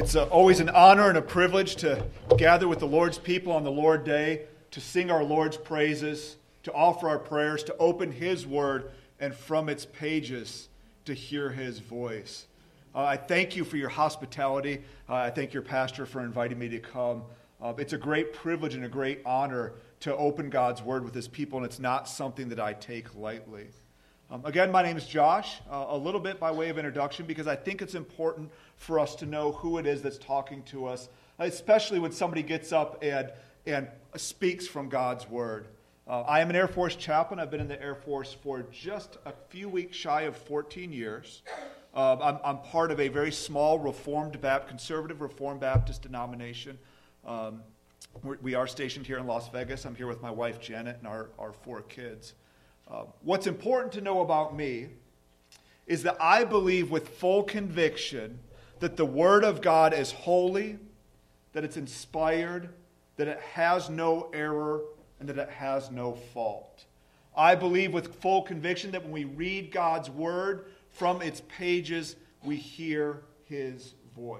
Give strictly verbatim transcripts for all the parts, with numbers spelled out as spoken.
It's uh, always an honor and a privilege to gather with the Lord's people on the Lord Day, to sing our Lord's praises, to offer our prayers, to open His Word, and from its pages to hear His voice. Uh, I thank you for your hospitality. Uh, I thank your pastor for inviting me to come. Uh, it's a great privilege and a great honor to open God's Word with His people, and it's not something that I take lightly. Um, again, my name is Josh, uh, a little bit by way of introduction, because I think it's important for us to know who it is that's talking to us, especially when somebody gets up and, and speaks from God's Word. Uh, I am an Air Force chaplain. I've been in the Air Force for just a few weeks shy of fourteen years. Uh, I'm, I'm part of a very small Reformed Baptist, conservative Reformed Baptist denomination. Um, we're, we are stationed here in Las Vegas. I'm here with my wife, Janet, and our, our four kids. Uh, what's important to know about me is that I believe with full conviction that the Word of God is holy, that it's inspired, that it has no error, and that it has no fault. I believe with full conviction that when we read God's Word from its pages, we hear His voice.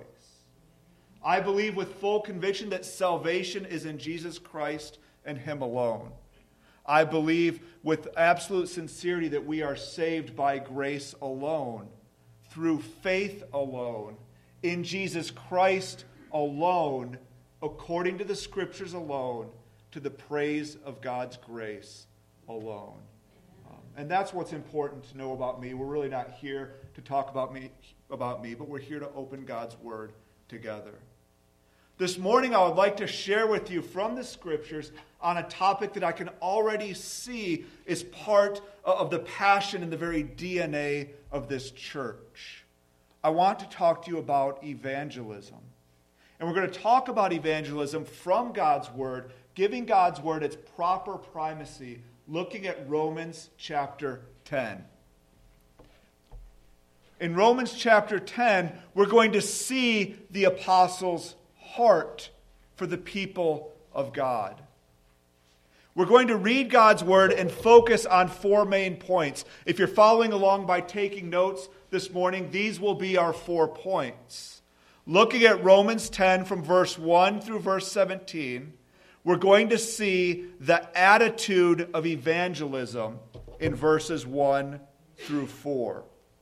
I believe with full conviction that salvation is in Jesus Christ and Him alone. I believe with absolute sincerity that we are saved by grace alone, through faith alone, in Jesus Christ alone, according to the Scriptures alone, to the praise of God's grace alone. Um, and that's what's important to know about me. We're really not here to talk about me, about me, but we're here to open God's Word together. This morning, I would like to share with you from the Scriptures on a topic that I can already see is part of the passion and the very D N A of this church. I want to talk to you about evangelism. And we're going to talk about evangelism from God's Word, giving God's Word its proper primacy, looking at Romans chapter ten. In Romans chapter ten, we're going to see the apostles' heart for the people of God. We're going to read God's Word and focus on four main points. If you're following along by taking notes this morning, these will be our four points. Looking at Romans ten from verse one through verse seventeen, we're going to see the attitude of evangelism in verses one through four.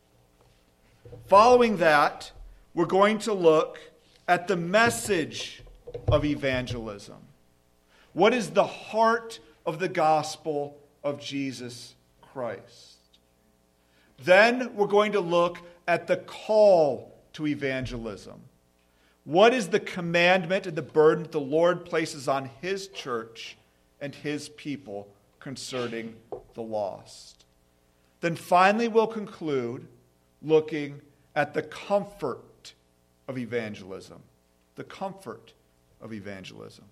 Following that, we're going to look at the message of evangelism. What is the heart of the gospel of Jesus Christ? Then we're going to look at the call to evangelism. What is the commandment and the burden that the Lord places on His church and His people concerning the lost? Then finally we'll conclude looking at the comfort of evangelism. The comfort of evangelism.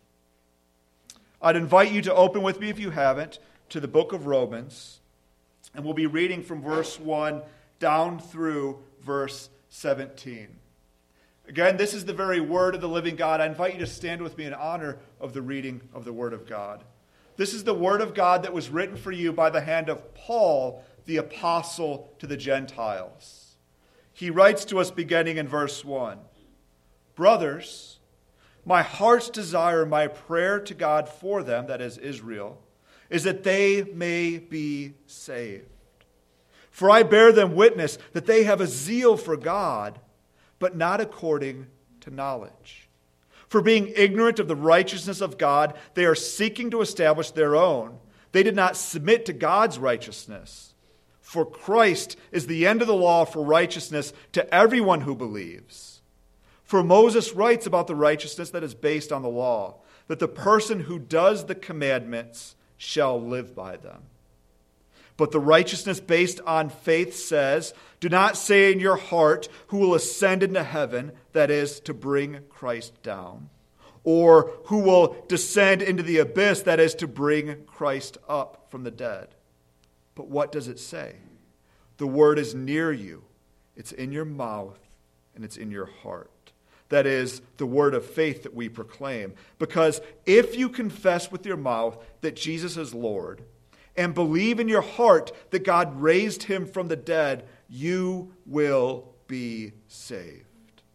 I'd invite you to open with me, if you haven't, to the book of Romans. And we'll be reading from verse one down through verse seventeen. Again, this is the very word of the living God. I invite you to stand with me in honor of the reading of the Word of God. This is the Word of God that was written for you by the hand of Paul, the apostle to the Gentiles. He writes to us beginning in verse one. Brothers, my heart's desire, my prayer to God for them, that is Israel, is that they may be saved. For I bear them witness that they have a zeal for God, but not according to knowledge. For being ignorant of the righteousness of God, they are seeking to establish their own. They did not submit to God's righteousness. For Christ is the end of the law for righteousness to everyone who believes. For Moses writes about the righteousness that is based on the law, that the person who does the commandments shall live by them. But the righteousness based on faith says, do not say in your heart, who will ascend into heaven, that is, to bring Christ down, or who will descend into the abyss, that is, to bring Christ up from the dead. But what does it say? The word is near you. It's in your mouth and it's in your heart. That is, the word of faith that we proclaim. Because if you confess with your mouth that Jesus is Lord and believe in your heart that God raised him from the dead, you will be saved.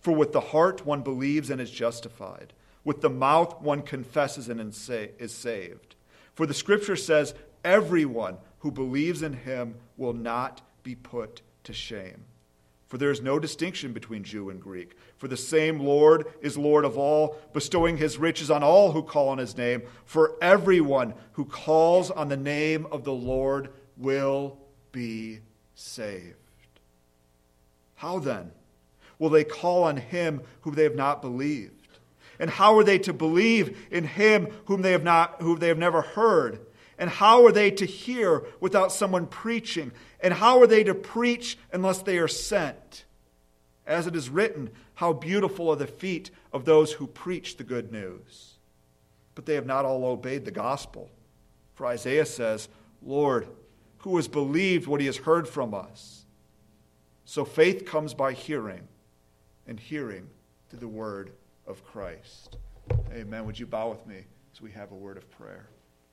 For with the heart one believes and is justified. With the mouth one confesses and is saved. For the Scripture says, everyone who believes in him will not be put to shame. For there is no distinction between Jew and Greek. For the same Lord is Lord of all, bestowing his riches on all who call on his name. For everyone who calls on the name of the Lord will be saved. How then will they call on him whom they have not believed? And how are they to believe in him whom they have not, whom they have never heard? And how are they to hear without someone preaching? And how are they to preach unless they are sent? As it is written, how beautiful are the feet of those who preach the good news. But they have not all obeyed the gospel. For Isaiah says, Lord, who has believed what he has heard from us? So faith comes by hearing, and hearing through the word of Christ. Amen. Would you bow with me as we have a word of prayer?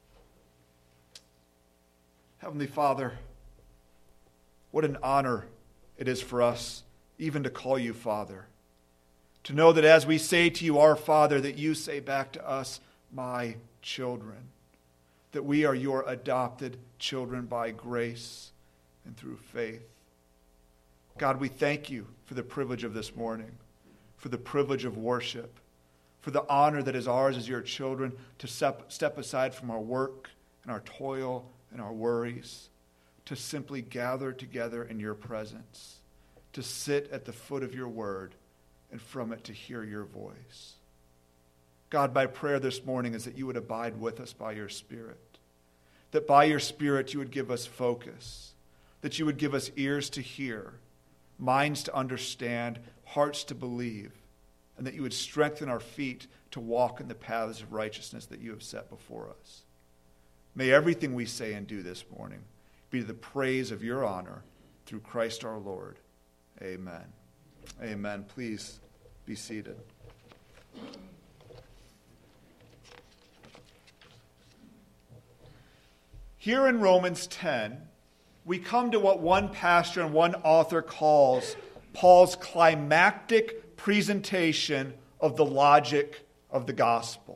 Heavenly Father, what an honor it is for us even to call you Father. To know that as we say to you, our Father, that you say back to us, my children. That we are your adopted children by grace and through faith. God, we thank you for the privilege of this morning, for the privilege of worship, for the honor that is ours as your children to step, step aside from our work and our toil and our worries, to simply gather together in your presence, to sit at the foot of your word, and from it to hear your voice. God, my prayer this morning is that you would abide with us by your Spirit, that by your Spirit you would give us focus, that you would give us ears to hear, minds to understand, hearts to believe, and that you would strengthen our feet to walk in the paths of righteousness that you have set before us. May everything we say and do this morning be to the praise of your honor through Christ our Lord. Amen. Amen. Please be seated. Here in Romans ten, we come to what one pastor and one author calls Paul's climactic presentation of the logic of the gospel.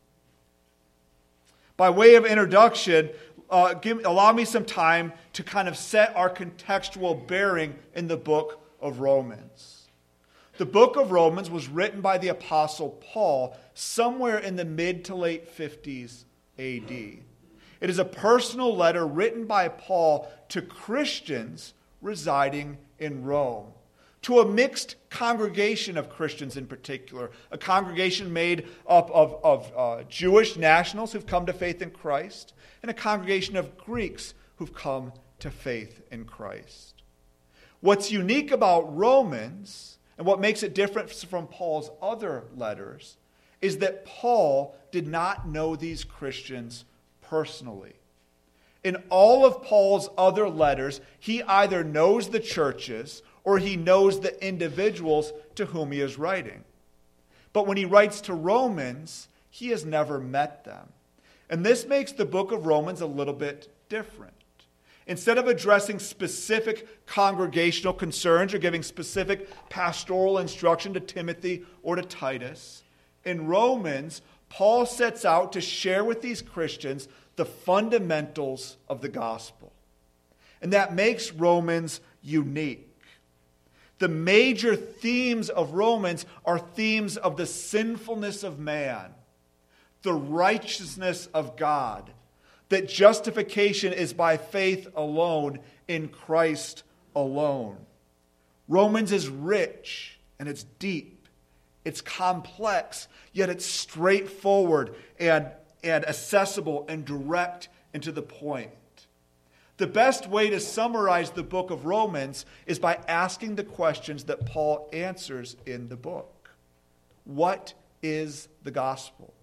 By way of introduction, uh, give, allow me some time to kind of set our contextual bearing in the book of Romans. The book of Romans was written by the Apostle Paul somewhere in the mid to late fifties A D. It is a personal letter written by Paul to Christians residing in Rome, to a mixed congregation of Christians in particular, a congregation made up of, of uh, Jewish nationals who've come to faith in Christ, and a congregation of Greeks who've come to faith in Christ. What's unique about Romans, and what makes it different from Paul's other letters, is that Paul did not know these Christians personally. In all of Paul's other letters, he either knows the churches or he knows the individuals to whom he is writing. But when he writes to Romans, he has never met them. And this makes the book of Romans a little bit different. Instead of addressing specific congregational concerns or giving specific pastoral instruction to Timothy or to Titus, in Romans, Paul sets out to share with these Christians the fundamentals of the gospel. And that makes Romans unique. The major themes of Romans are themes of the sinfulness of man, the righteousness of God, that justification is by faith alone, in Christ alone. Romans is rich and it's deep, it's complex, yet it's straightforward and, and accessible and direct and to the point. The best way to summarize the book of Romans is by asking the questions that Paul answers in the book. What is the gospel?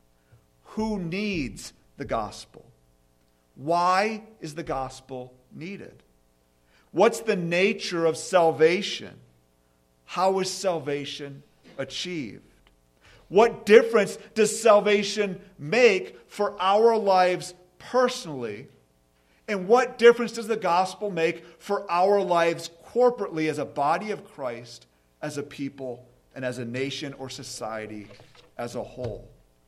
Who needs the gospel? Why is the gospel needed? What's the nature of salvation? How is salvation achieved? What difference does salvation make for our lives personally? And what difference does the gospel make for our lives corporately as a body of Christ, as a people and as a nation or society as a whole.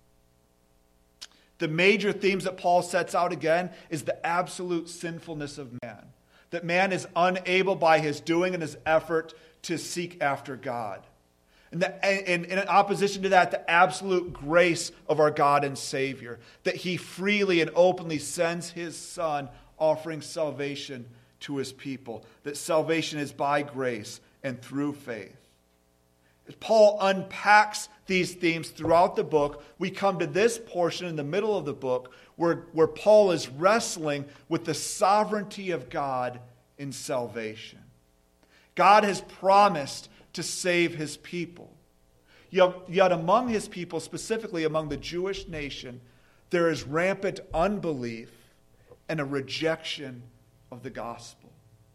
The major themes that Paul sets out again is the absolute sinfulness of man. That man is unable by his doing and his effort to seek after God. And, the, and, and in opposition to that, the absolute grace of our God and Savior. That he freely and openly sends his Son, offering salvation to his people. That salvation is by grace and through faith. As Paul unpacks these themes throughout the book, we come to this portion in the middle of the book where, where Paul is wrestling with the sovereignty of God in salvation. God has promised to save his people. Yet, yet among his people, specifically among the Jewish nation, there is rampant unbelief and a rejection of the gospel.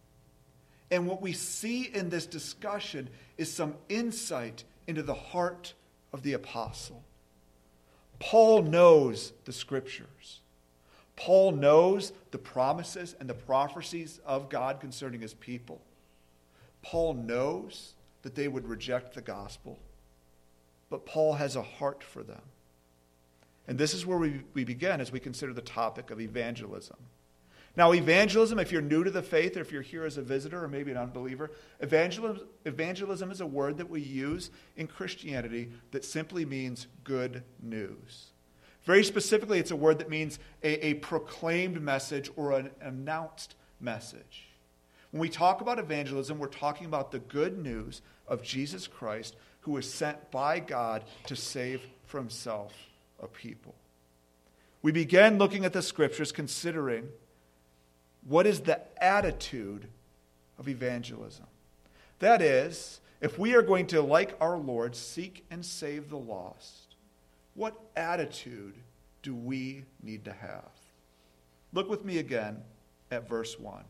And what we see in this discussion is some insight into the heart of the apostle. Paul knows the scriptures. Paul knows the promises and the prophecies of God concerning his people. Paul knows that they would reject the gospel, but Paul has a heart for them. And this is where we, we begin as we consider the topic of evangelism. Now, evangelism, if you're new to the faith, or if you're here as a visitor or maybe an unbeliever, evangelism, evangelism is a word that we use in Christianity that simply means good news. Very specifically, it's a word that means a, a proclaimed message or an announced message. When we talk about evangelism, we're talking about the good news of Jesus Christ, who was sent by God to save for himself a people. We began looking at the scriptures considering what is the attitude of evangelism. That is, if we are going to, like our Lord, seek and save the lost, what attitude do we need to have? Look with me again at verse one.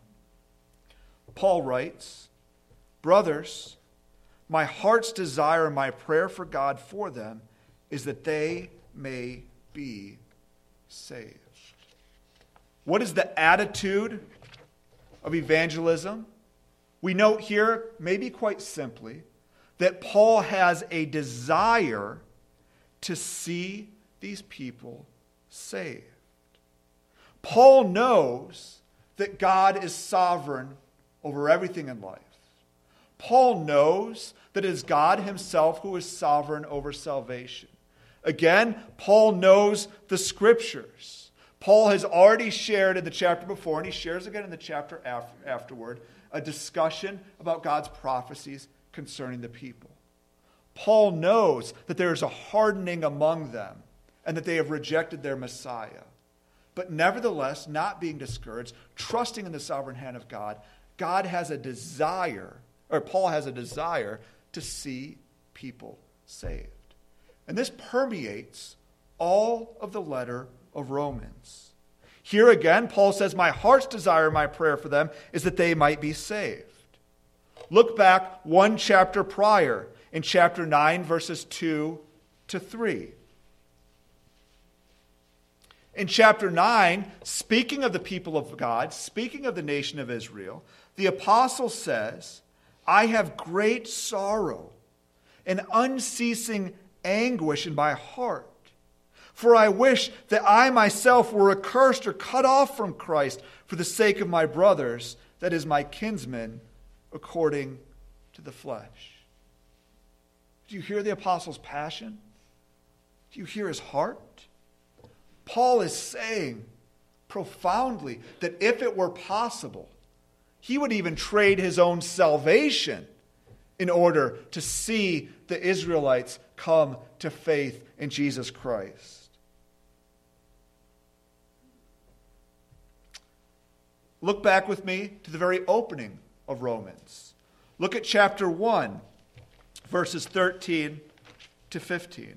Paul writes, "Brothers, my heart's desire and my prayer for God for them is that they may be saved." What is the attitude of evangelism? We note here, maybe quite simply, that Paul has a desire to see these people saved. Paul knows that God is sovereign over everything in life. Paul knows that it is God himself who is sovereign over salvation. Again, Paul knows the scriptures. Paul has already shared in the chapter before, and he shares again in the chapter after, afterward, a discussion about God's prophecies concerning the people. Paul knows that there is a hardening among them and that they have rejected their Messiah. But nevertheless, not being discouraged, trusting in the sovereign hand of God, God has a desire, or Paul has a desire to see people saved. And this permeates all of the letter of Romans. Here again, Paul says, my heart's desire, my prayer for them is that they might be saved. Look back one chapter prior, in chapter nine, verses two to three. In chapter nine, speaking of the people of God, speaking of the nation of Israel, the apostle says, I have great sorrow and unceasing anguish in my heart. For I wish that I myself were accursed or cut off from Christ for the sake of my brothers, that is, my kinsmen, according to the flesh. Do you hear the apostle's passion? Do you hear his heart? Paul is saying profoundly that if it were possible, he would even trade his own salvation in order to see the Israelites come to faith in Jesus Christ. Look back with me to the very opening of Romans. Look at chapter one, verses thirteen to fifteen.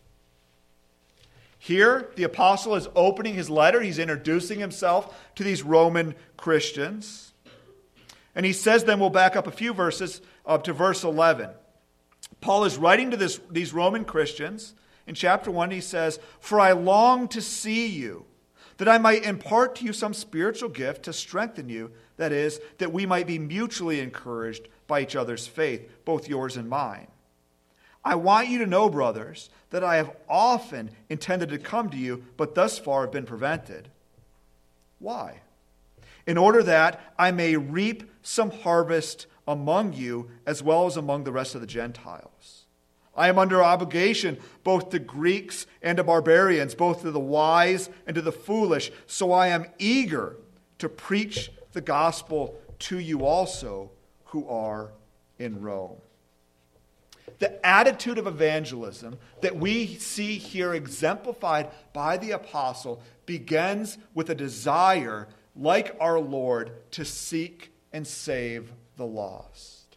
Here, the apostle is opening his letter. He's introducing himself to these Roman Christians. And he says, then we'll back up a few verses up to verse eleven. Paul is writing to this, these Roman Christians. In chapter one, he says, For I long to see you, that I might impart to you some spiritual gift to strengthen you, that is, that we might be mutually encouraged by each other's faith, both yours and mine. I want you to know, brothers, that I have often intended to come to you, but thus far have been prevented. Why? In order that I may reap some harvest among you as well as among the rest of the Gentiles. I am under obligation both to Greeks and to barbarians, both to the wise and to the foolish. So I am eager to preach the gospel to you also who are in Rome. The attitude of evangelism that we see here exemplified by the apostle begins with a desire, like our Lord, to seek and save the lost.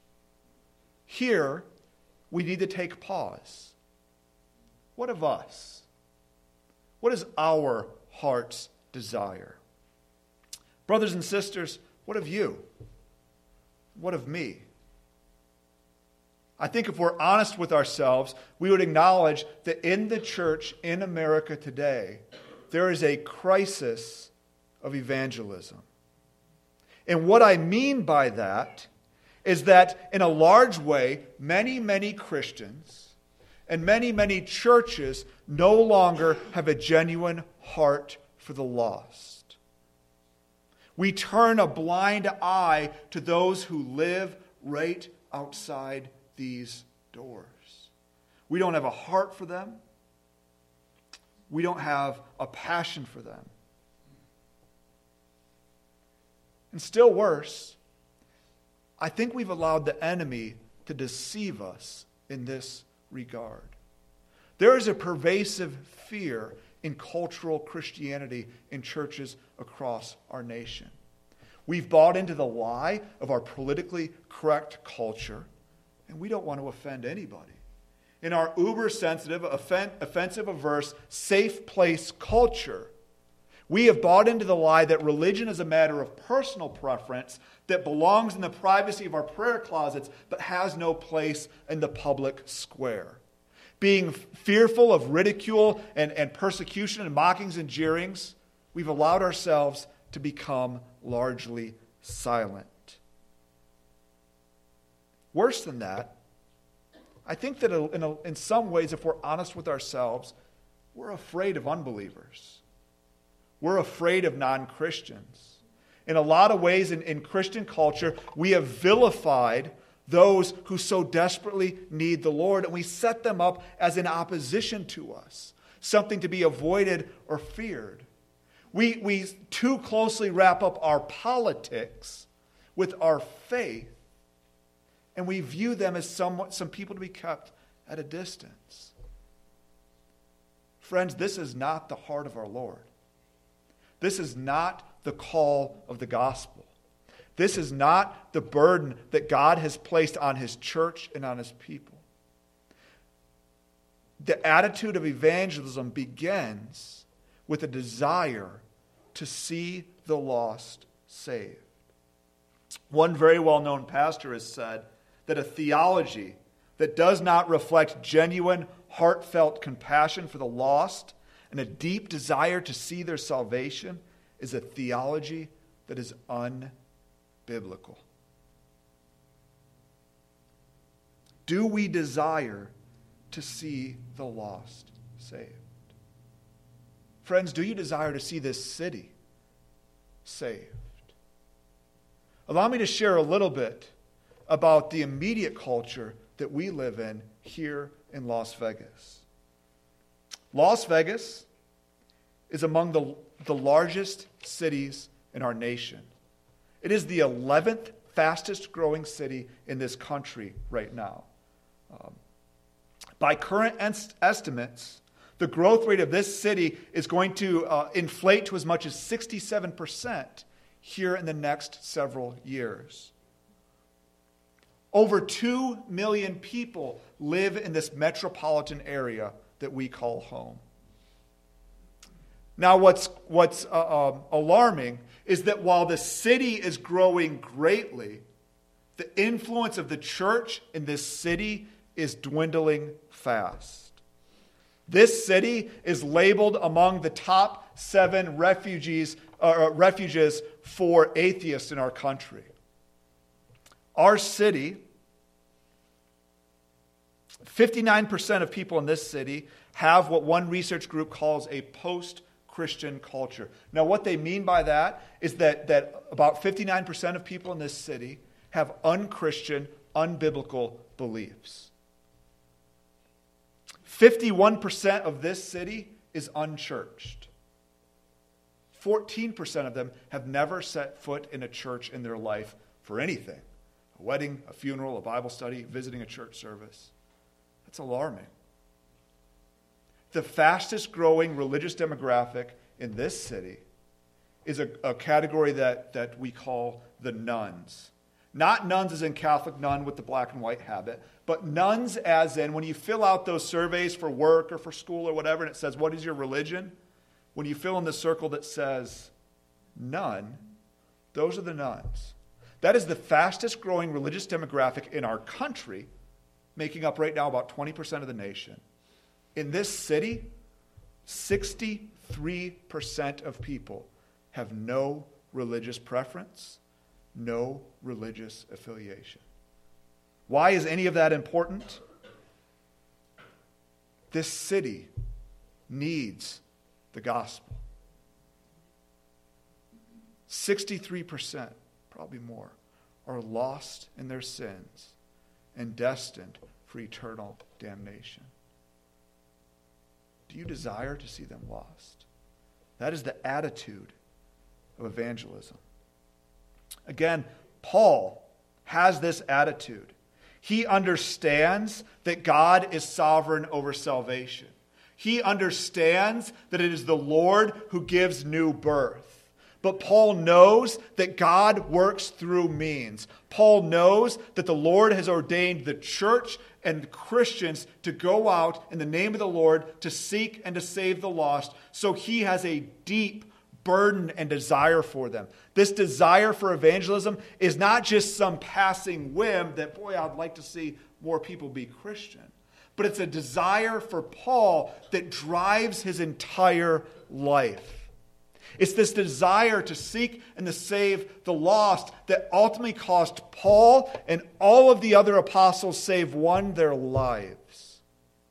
Here, we need to take pause. What of us? What is our heart's desire? Brothers and sisters, what of you? What of me? I think if we're honest with ourselves, we would acknowledge that in the church in America today, there is a crisis of evangelism. And what I mean by that is that in a large way, many, many Christians and many, many churches no longer have a genuine heart for the lost. We turn a blind eye to those who live right outside these doors. We don't have a heart for them. We don't have a passion for them. And still worse, I think we've allowed the enemy to deceive us in this regard. There is a pervasive fear in cultural Christianity in churches across our nation. We've bought into the lie of our politically correct culture, and we don't want to offend anybody. In our uber-sensitive, offen- offensive-averse, safe place culture, we have bought into the lie that religion is a matter of personal preference that belongs in the privacy of our prayer closets but has no place in the public square. Being fearful of ridicule and, and persecution and mockings and jeerings, we've allowed ourselves to become largely silent. Worse than that, I think that in, a, in some ways, if we're honest with ourselves, we're afraid of unbelievers. We're afraid of non-Christians. In a lot of ways in, in Christian culture, we have vilified those who so desperately need the Lord, and we set them up as in opposition to us, something to be avoided or feared. We, we too closely wrap up our politics with our faith, and we view them as somewhat, some people to be kept at a distance. Friends, this is not the heart of our Lord. This is not the call of the gospel. This is not the burden that God has placed on his church and on his people. The attitude of evangelism begins with a desire to see the lost saved. One very well-known pastor has said that a theology that does not reflect genuine, heartfelt compassion for the lost and a deep desire to see their salvation is a theology that is unbiblical. Do we desire to see the lost saved? Friends, do you desire to see this city saved? Allow me to share a little bit about the immediate culture that we live in here in Las Vegas. Las Vegas is among the, the largest cities in our nation. It is the eleventh fastest growing city in this country right now. Um, by current est- estimates, the growth rate of this city is going to uh, inflate to as much as sixty-seven percent here in the next several years. Over two million people live in this metropolitan area that we call home. Now, what's, what's uh, um, alarming is that while the city is growing greatly, the influence of the church in this city is dwindling fast. This city is labeled among the top seven refugees, uh, refuges for atheists in our country. Our city fifty-nine percent of people in this city have what one research group calls a post-Christian culture. Now, what they mean by that is that, that about fifty-nine percent of people in this city have unchristian, unbiblical beliefs. fifty-one percent of this city is unchurched. fourteen percent of them have never set foot in a church in their life for anything. A wedding, a funeral, a Bible study, visiting a church service. That's alarming. The fastest growing religious demographic in this city is a, a category that, that we call the nuns. Not nuns as in Catholic nun with the black and white habit, but nuns as in when you fill out those surveys for work or for school or whatever, and it says, what is your religion? When you fill in the circle that says nun, those are the nuns. That is the fastest growing religious demographic in our country, making up right now about twenty percent of the nation. In this city, sixty-three percent of people have no religious preference, no religious affiliation. Why is any of that important? This city needs the gospel. sixty-three percent, probably more, are lost in their sins and destined for eternal damnation. Do you desire to see them lost? That is the attitude of evangelism. Again, Paul has this attitude. He understands that God is sovereign over salvation. He understands that it is the Lord who gives new birth. But Paul knows that God works through means. Paul knows that the Lord has ordained the church and Christians to go out in the name of the Lord to seek and to save the lost. So he has a deep burden and desire for them. This desire for evangelism is not just some passing whim that, boy, I'd like to see more people be Christian. But it's a desire for Paul that drives his entire life. It's this desire to seek and to save the lost that ultimately cost Paul and all of the other apostles save one their lives.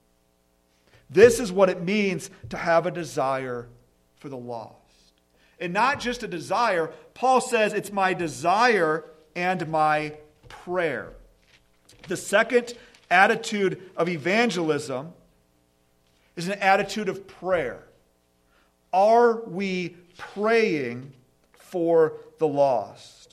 This is what it means to have a desire for the lost. And not just a desire, Paul says it's my desire and my prayer. The second attitude of evangelism is an attitude of prayer. Are we praying for the lost?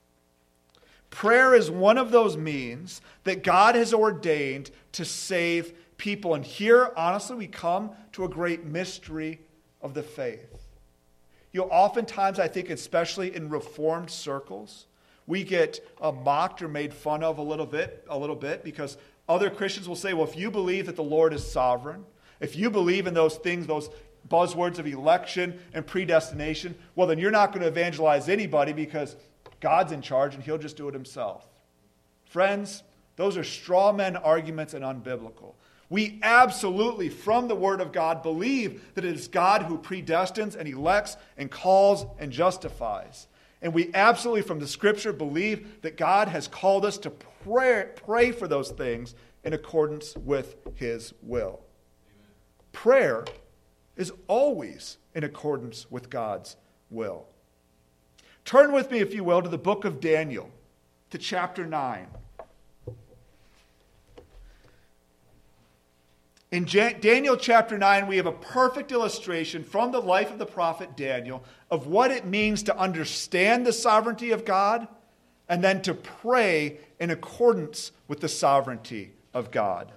Prayer is one of those means that God has ordained to save people. And here, honestly, we come to a great mystery of the faith. You know, oftentimes, I think, especially in Reformed circles, we get uh, mocked or made fun of a little bit, a little bit, because other Christians will say, well, if you believe that the Lord is sovereign, if you believe in those things, those buzzwords of election and predestination, well, then you're not going to evangelize anybody because God's in charge and he'll just do it himself. Friends, those are straw man arguments and unbiblical. We absolutely, from the Word of God, believe that it is God who predestines and elects and calls and justifies. And we absolutely, from the Scripture, believe that God has called us to pray, pray for those things in accordance with His will. Amen. Prayer is always in accordance with God's will. Turn with me, if you will, to the book of Daniel, to chapter nine. In Daniel chapter nine, we have a perfect illustration from the life of the prophet Daniel of what it means to understand the sovereignty of God and then to pray in accordance with the sovereignty of God.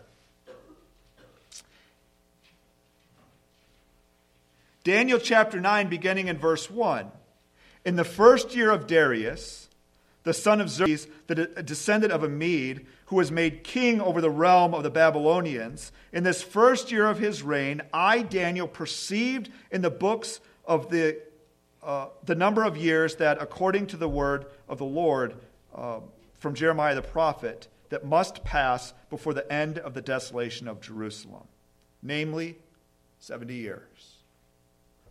Daniel chapter nine, beginning in verse one. In the first year of Darius, the son of Xerxes, the descendant of a Mede, who was made king over the realm of the Babylonians, in this first year of his reign, I, Daniel, perceived in the books of the uh, the number of years that, according to the word of the Lord uh, from Jeremiah the prophet, that must pass before the end of the desolation of Jerusalem, namely seventy years.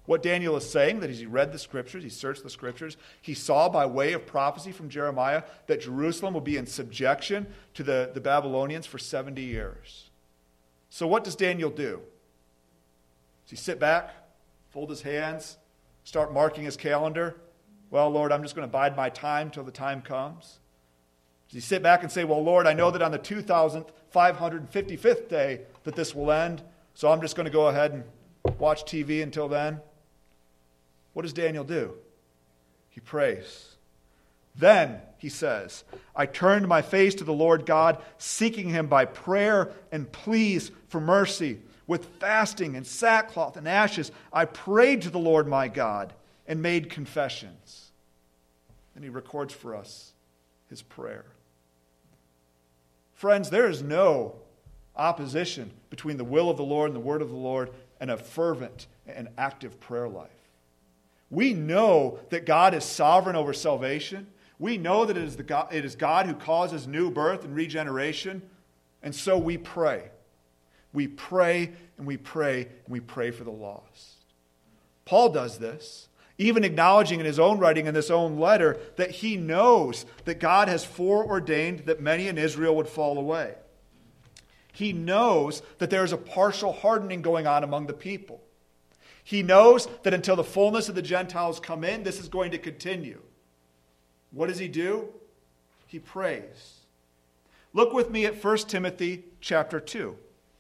What Daniel is saying, that as he read the scriptures, he searched the scriptures, he saw by way of prophecy from Jeremiah that Jerusalem will be in subjection to the, the Babylonians for seventy years. So what does Daniel do? Does he sit back, fold his hands, start marking his calendar? Well, Lord, I'm just going to bide my time till the time comes. Does he sit back and say, well, Lord, I know that on the two thousand five hundred fifty-fifth day that this will end, so I'm just going to go ahead and watch T V until then? What does Daniel do? He prays. Then, he says, I turned my face to the Lord God, seeking him by prayer and pleas for mercy. With fasting and sackcloth and ashes, I prayed to the Lord my God and made confessions. And he records for us his prayer. Friends, there is no opposition between the will of the Lord and the word of the Lord and a fervent and active prayer life. We know that God is sovereign over salvation. We know that it is, the God, it is God who causes new birth and regeneration. And so we pray. We pray and we pray and we pray for the lost. Paul does this, even acknowledging in his own writing in this own letter that he knows that God has foreordained that many in Israel would fall away. He knows that there is a partial hardening going on among the people. He knows that until the fullness of the Gentiles come in, this is going to continue. What does he do? He prays. Look with me at First Timothy chapter two.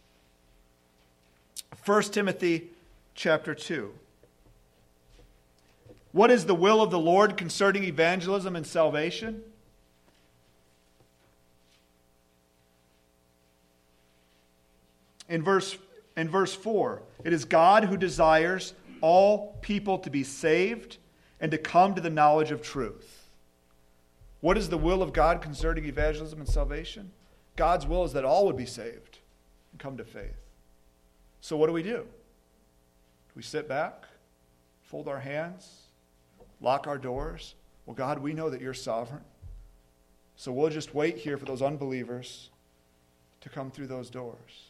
First Timothy chapter two. What is the will of the Lord concerning evangelism and salvation? In verse, in verse four, it is God who desires all people to be saved and to come to the knowledge of truth. What is the will of God concerning evangelism and salvation? God's will is that all would be saved and come to faith. So what do we do? Do we sit back, fold our hands, lock our doors? Well, God, we know that you're sovereign. So we'll just wait here for those unbelievers to come through those doors.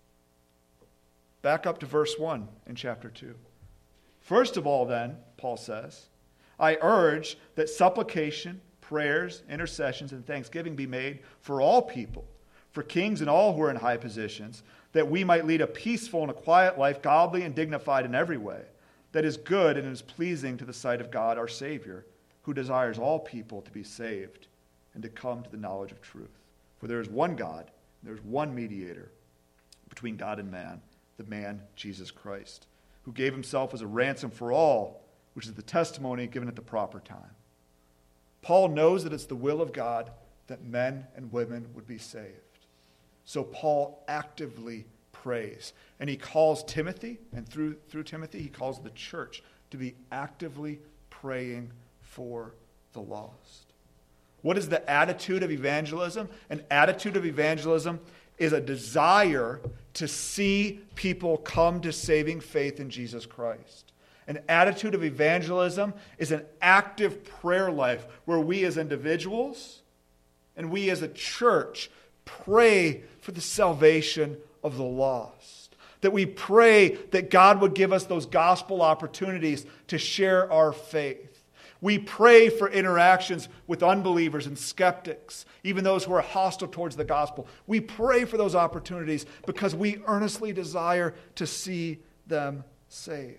Back up to verse one in chapter two. First of all, then, Paul says, I urge that supplication, prayers, intercessions, and thanksgiving be made for all people, for kings and all who are in high positions, that we might lead a peaceful and a quiet life, godly and dignified in every way, that is good and is pleasing to the sight of God our Savior, who desires all people to be saved and to come to the knowledge of truth. For there is one God, and there is one mediator between God and man, the man Jesus Christ, who gave himself as a ransom for all, which is the testimony given at the proper time. Paul knows that it's the will of God that men and women would be saved. So Paul actively prays. And he calls Timothy, and through, through Timothy, he calls the church to be actively praying for the lost. What is the attitude of evangelism? An attitude of evangelism is a desire to see people come to saving faith in Jesus Christ. An attitude of evangelism is an active prayer life where we as individuals and we as a church pray for the salvation of the lost. That we pray that God would give us those gospel opportunities to share our faith. We pray for interactions with unbelievers and skeptics, even those who are hostile towards the gospel. We pray for those opportunities because we earnestly desire to see them saved.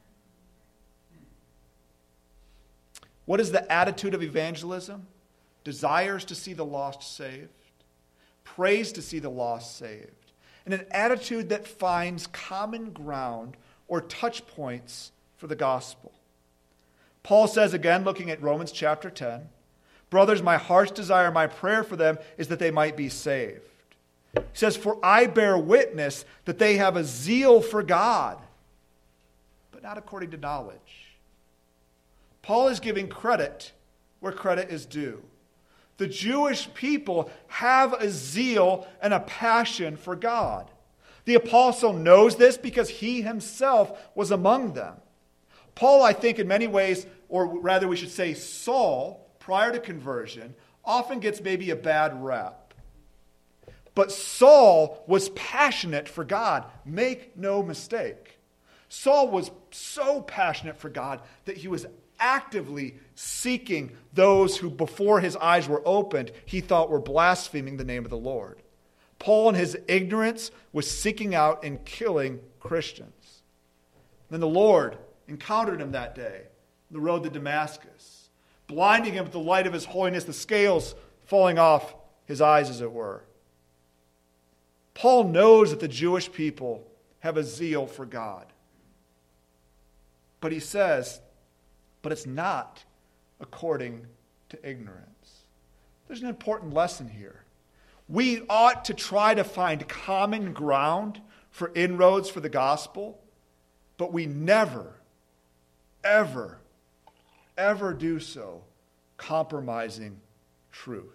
What is the attitude of evangelism? Desires to see the lost saved. Prays to see the lost saved. And an attitude that finds common ground or touch points for the gospel. Paul says again, looking at Romans chapter ten, brothers, my heart's desire, my prayer for them is that they might be saved. He says, for I bear witness that they have a zeal for God, but not according to knowledge. Paul is giving credit where credit is due. The Jewish people have a zeal and a passion for God. The apostle knows this because he himself was among them. Paul, I think, in many ways, or rather we should say Saul, prior to conversion, often gets maybe a bad rap. But Saul was passionate for God. Make no mistake. Saul was so passionate for God that he was actively seeking those who, before his eyes were opened, he thought were blaspheming the name of the Lord. Paul, in his ignorance, was seeking out and killing Christians. Then the Lord encountered him that day on the road to Damascus, blinding him with the light of his holiness, the scales falling off his eyes, as it were. Paul knows that the Jewish people have a zeal for God. But he says, but it's not according to ignorance. There's an important lesson here. We ought to try to find common ground for inroads for the gospel, but we never, ever, ever do so compromising truth.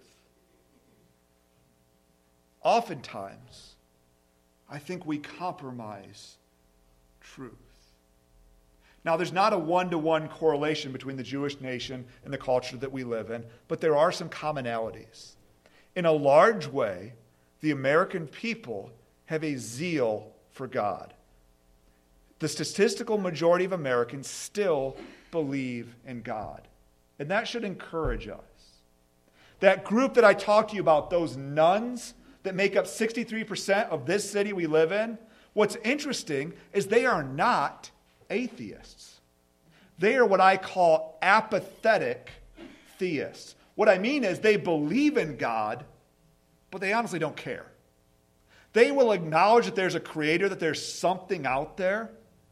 Oftentimes, I think we compromise truth. Now, there's not a one-to-one correlation between the Jewish nation and the culture that we live in, but there are some commonalities. In a large way, the American people have a zeal for God. The statistical majority of Americans still believe in God, and that should encourage us. That group that I talked to you about, those nuns that make up sixty-three percent of this city we live in, what's interesting is they are not atheists. They are what I call apathetic theists. What I mean is they believe in God, but they honestly don't care. They will acknowledge that there's a creator, that there's something out there,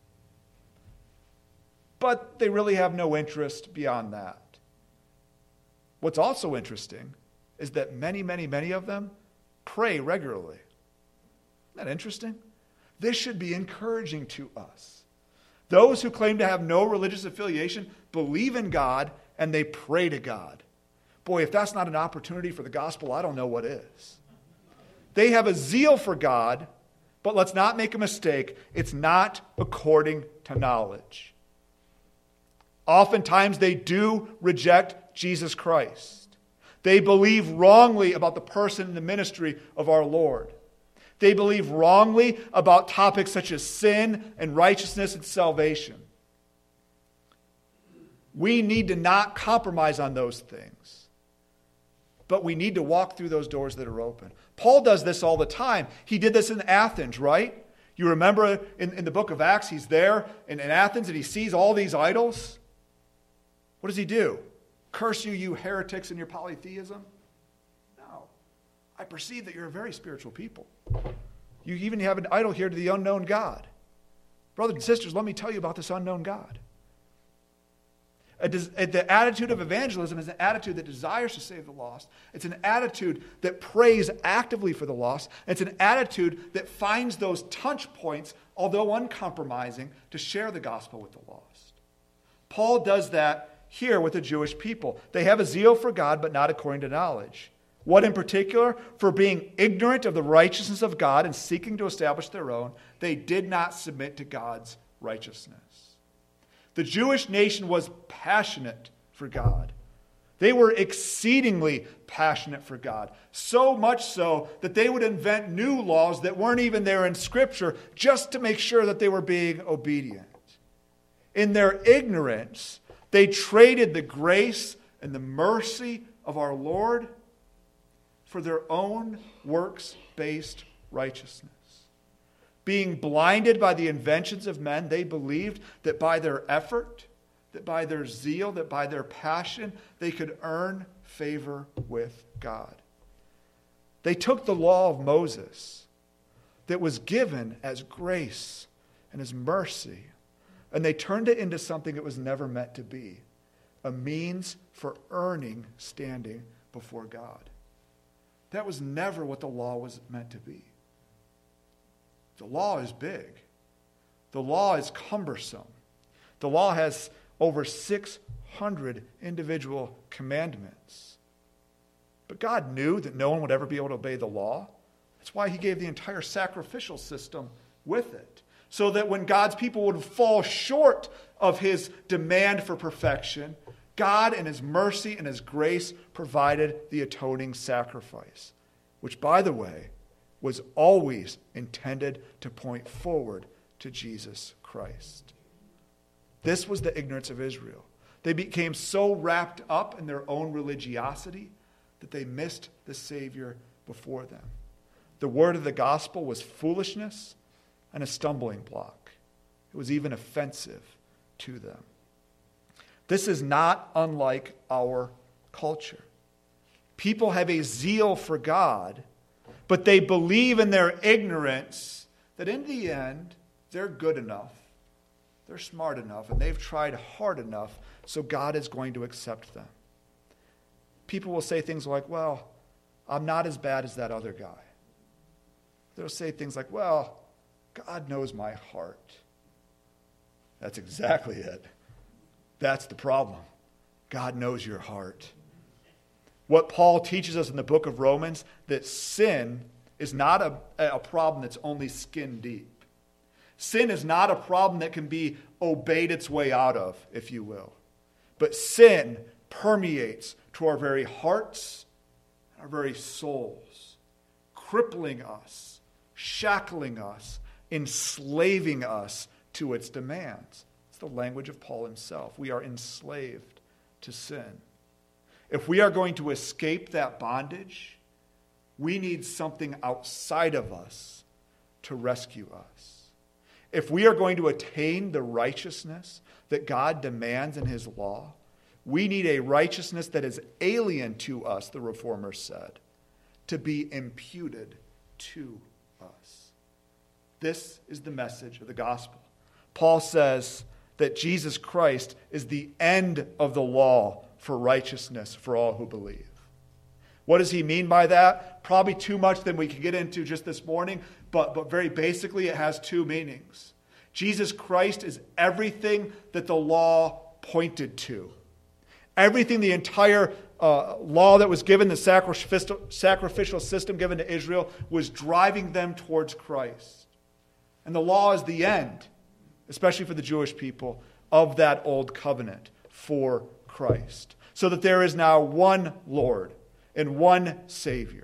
but they really have no interest beyond that. What's also interesting is that many, many, many of them pray regularly. Isn't that interesting? This should be encouraging to us. Those who claim to have no religious affiliation believe in God and they pray to God. Boy, if that's not an opportunity for the gospel, I don't know what is. They have a zeal for God, but let's not make a mistake. It's not according to knowledge. Oftentimes they do reject Jesus Christ. They believe wrongly about the person and the ministry of our Lord. They believe wrongly about topics such as sin and righteousness and salvation. We need to not compromise on those things. But we need to walk through those doors that are open. Paul does this all the time. He did this in Athens, right? You remember in, in the book of Acts, he's there in, in Athens and he sees all these idols. What does he do? Curse you, you heretics, and your polytheism? No. I perceive that you're a very spiritual people. You even have an idol here to the unknown God. Brothers and sisters, let me tell you about this unknown God. A des- the attitude of evangelism is an attitude that desires to save the lost. It's an attitude that prays actively for the lost. It's an attitude that finds those touch points, although uncompromising, to share the gospel with the lost. Paul does that here with the Jewish people. They have a zeal for God, but not according to knowledge. What in particular? For being ignorant of the righteousness of God and seeking to establish their own, they did not submit to God's righteousness. The Jewish nation was passionate for God. They were exceedingly passionate for God. So much so that they would invent new laws that weren't even there in Scripture just to make sure that they were being obedient. In their ignorance, they traded the grace and the mercy of our Lord for their own works-based righteousness. Being blinded by the inventions of men, they believed that by their effort, that by their zeal, that by their passion, they could earn favor with God. They took the law of Moses that was given as grace and as mercy, and they turned it into something it was never meant to be, a means for earning standing before God. That was never what the law was meant to be. The law is big. The law is cumbersome. The law has over six hundred individual commandments. But God knew that no one would ever be able to obey the law. That's why he gave the entire sacrificial system with it. So that when God's people would fall short of his demand for perfection, God in his mercy and his grace provided the atoning sacrifice, which, by the way, was always intended to point forward to Jesus Christ. Christ. This was the ignorance of Israel. They became so wrapped up in their own religiosity that they missed the Savior before them. The word of the gospel was foolishness and a stumbling block. It was even offensive to them. This is not unlike our culture. People have a zeal for God, but they believe in their ignorance that in the end, they're good enough, they're smart enough, and they've tried hard enough, so God is going to accept them. People will say things like, well, I'm not as bad as that other guy. They'll say things like, well, God knows my heart. That's exactly it. That's the problem. God knows your heart. What Paul teaches us in the book of Romans, that sin is not a, a problem that's only skin deep. Sin is not a problem that can be obeyed its way out of, if you will. But sin permeates to our very hearts, our very souls, crippling us, shackling us, enslaving us to its demands. It's the language of Paul himself. We are enslaved to sin. If we are going to escape that bondage, we need something outside of us to rescue us. If we are going to attain the righteousness that God demands in his law, we need a righteousness that is alien to us, the Reformer said, to be imputed to us. This is the message of the gospel. Paul says that Jesus Christ is the end of the law for righteousness for all who believe. What does he mean by that? Probably too much than we can get into just this morning, but, but very basically it has two meanings. Jesus Christ is everything that the law pointed to. Everything, the entire uh, law that was given, the sacrificial, sacrificial system given to Israel, was driving them towards Christ. And the law is the end, especially for the Jewish people, of that old covenant for Christ. So that there is now one Lord and one Savior.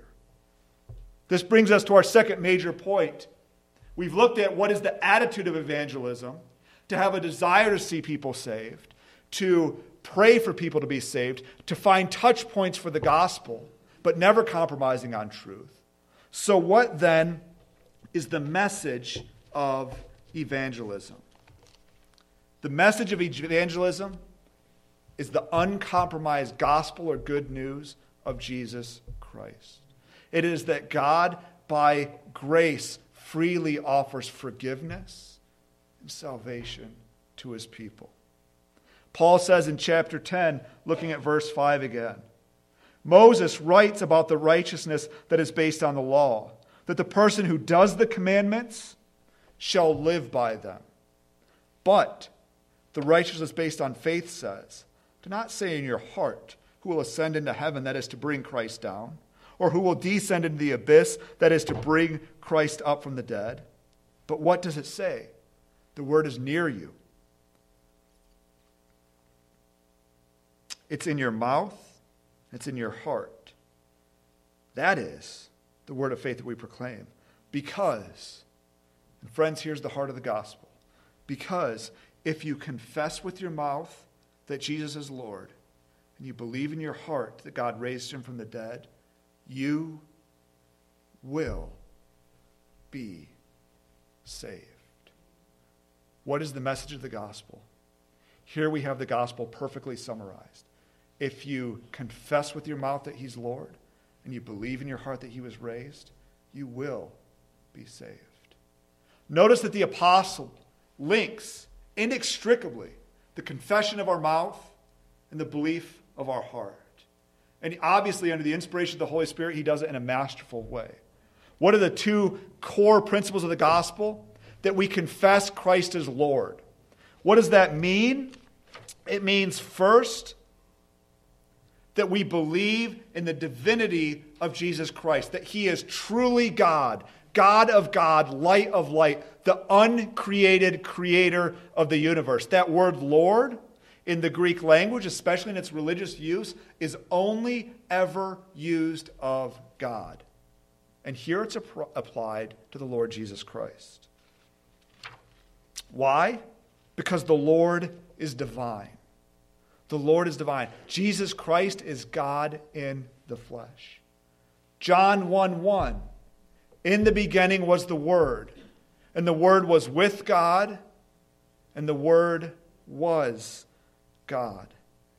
This brings us to our second major point. We've looked at what is the attitude of evangelism, to have a desire to see people saved, to pray for people to be saved, to find touch points for the gospel, but never compromising on truth. So what then is the message of evangelism? The message of evangelism is the uncompromised gospel or good news of Jesus Christ. It is that God, by grace, freely offers forgiveness and salvation to his people. Paul says in chapter ten, looking at verse five again, Moses writes about the righteousness that is based on the law, that the person who does the commandments shall live by them. But the righteousness based on faith says, do not say in your heart, who will ascend into heaven, that is to bring Christ down, or who will descend into the abyss, that is to bring Christ up from the dead. But what does it say? The word is near you. It's in your mouth. It's in your heart. That is the word of faith that we proclaim. Because, and friends, here's the heart of the gospel. Because if you confess with your mouth that Jesus is Lord, and you believe in your heart that God raised him from the dead, you will be saved. What is the message of the gospel? Here we have the gospel perfectly summarized. If you confess with your mouth that he's Lord, and you believe in your heart that he was raised, you will be saved. Notice that the apostle links inextricably the confession of our mouth and the belief of our heart. And obviously, under the inspiration of the Holy Spirit, he does it in a masterful way. What are the two core principles of the gospel? That we confess Christ as Lord. What does that mean? It means, first, that we believe in the divinity of Jesus Christ, that he is truly God, God of God, light of light, the uncreated creator of the universe. That word Lord in the Greek language, especially in its religious use, is only ever used of God. And here it's applied to the Lord Jesus Christ. Why? Because the Lord is divine. The Lord is divine. Jesus Christ is God in the flesh. John one one. In the beginning was the Word, and the Word was with God, and the Word was God.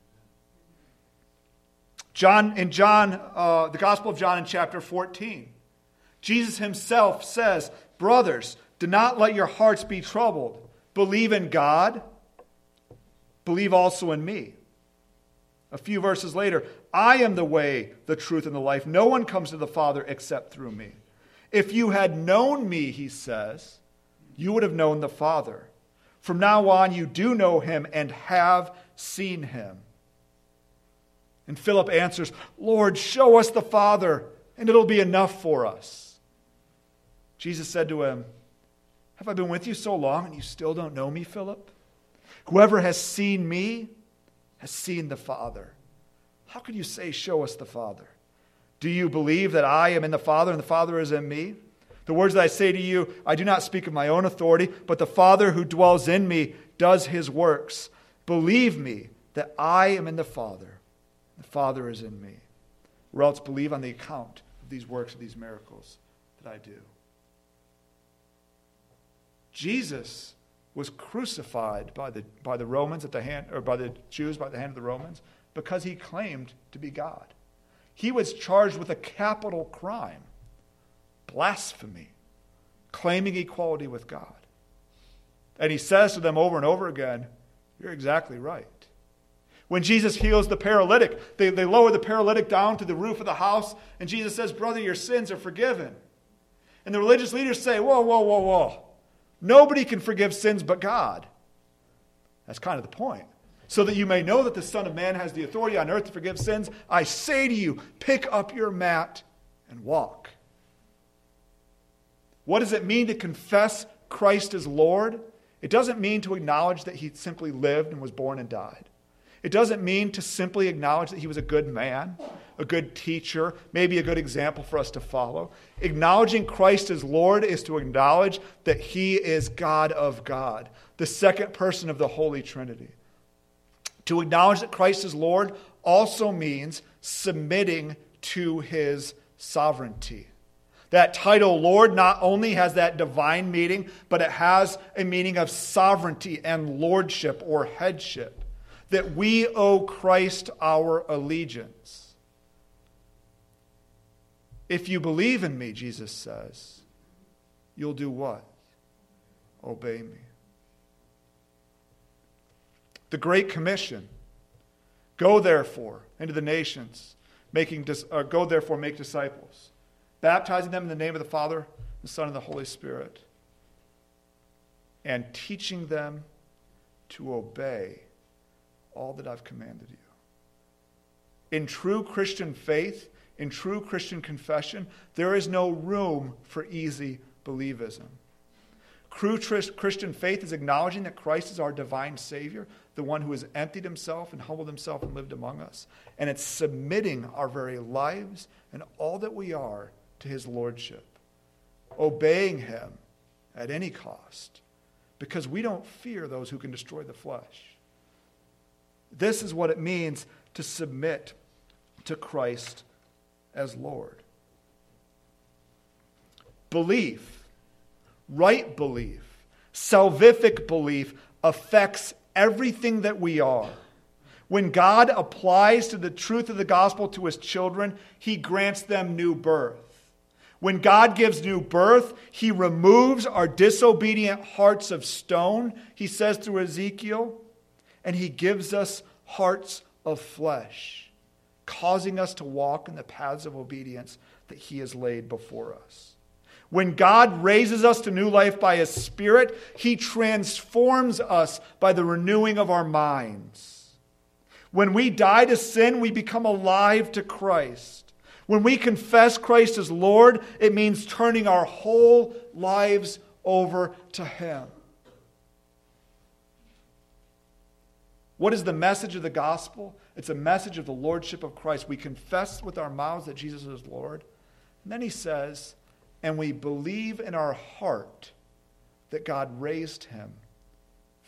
John, in John, uh, the Gospel of John in chapter fourteen, Jesus himself says, brothers, do not let your hearts be troubled. Believe in God. Believe also in me. A few verses later, I am the way, the truth, and the life. No one comes to the Father except through me. If you had known me, he says, you would have known the Father. From now on, you do know him and have seen him. And Philip answers, Lord, show us the Father, and it'll be enough for us. Jesus said to him, have I been with you so long, and you still don't know me, Philip? Whoever has seen me has seen the Father. How can you say, show us the Father? Do you believe that I am in the Father and the Father is in me? The words that I say to you, I do not speak of my own authority, but the Father who dwells in me does his works. Believe me that I am in the Father, the Father is in me. Or else believe on the account of these works, of these miracles that I do. Jesus was crucified by the, by the Romans at the hand, or by the Jews by the hand of the Romans because he claimed to be God. He was charged with a capital crime, blasphemy, claiming equality with God. And he says to them over and over again, you're exactly right. When Jesus heals the paralytic, they, they lower the paralytic down to the roof of the house, and Jesus says, brother, your sins are forgiven. And the religious leaders say, whoa, whoa, whoa, whoa. Nobody can forgive sins but God. That's kind of the point. So that you may know that the Son of Man has the authority on earth to forgive sins, I say to you, pick up your mat and walk. What does it mean to confess Christ as Lord? It doesn't mean to acknowledge that he simply lived and was born and died. It doesn't mean to simply acknowledge that he was a good man, a good teacher, maybe a good example for us to follow. Acknowledging Christ as Lord is to acknowledge that he is God of God, the second person of the Holy Trinity. To acknowledge that Christ is Lord also means submitting to his sovereignty. That title, Lord, not only has that divine meaning, but it has a meaning of sovereignty and lordship or headship. That we owe Christ our allegiance. If you believe in me, Jesus says, you'll do what? Obey me. The Great Commission. Go therefore into the nations, making dis- uh, go therefore make disciples, baptizing them in the name of the Father, the Son, and the Holy Spirit, and teaching them to obey all that I've commanded you. In true Christian faith, in true Christian confession, there is no room for easy believism. True Christian faith is acknowledging that Christ is our divine Savior, the one who has emptied himself and humbled himself and lived among us. And it's submitting our very lives and all that we are to his lordship. Obeying him at any cost, because we don't fear those who can destroy the flesh. This is what it means to submit to Christ as Lord. Belief, right belief, salvific belief affects everything that we are. When God applies to the truth of the gospel to his children, he grants them new birth. When God gives new birth, he removes our disobedient hearts of stone, he says through Ezekiel, and he gives us hearts of flesh, causing us to walk in the paths of obedience that he has laid before us. When God raises us to new life by his Spirit, he transforms us by the renewing of our minds. When we die to sin, we become alive to Christ. When we confess Christ as Lord, it means turning our whole lives over to him. What is the message of the gospel? It's a message of the lordship of Christ. We confess with our mouths that Jesus is Lord. And then he says, and we believe in our heart that God raised him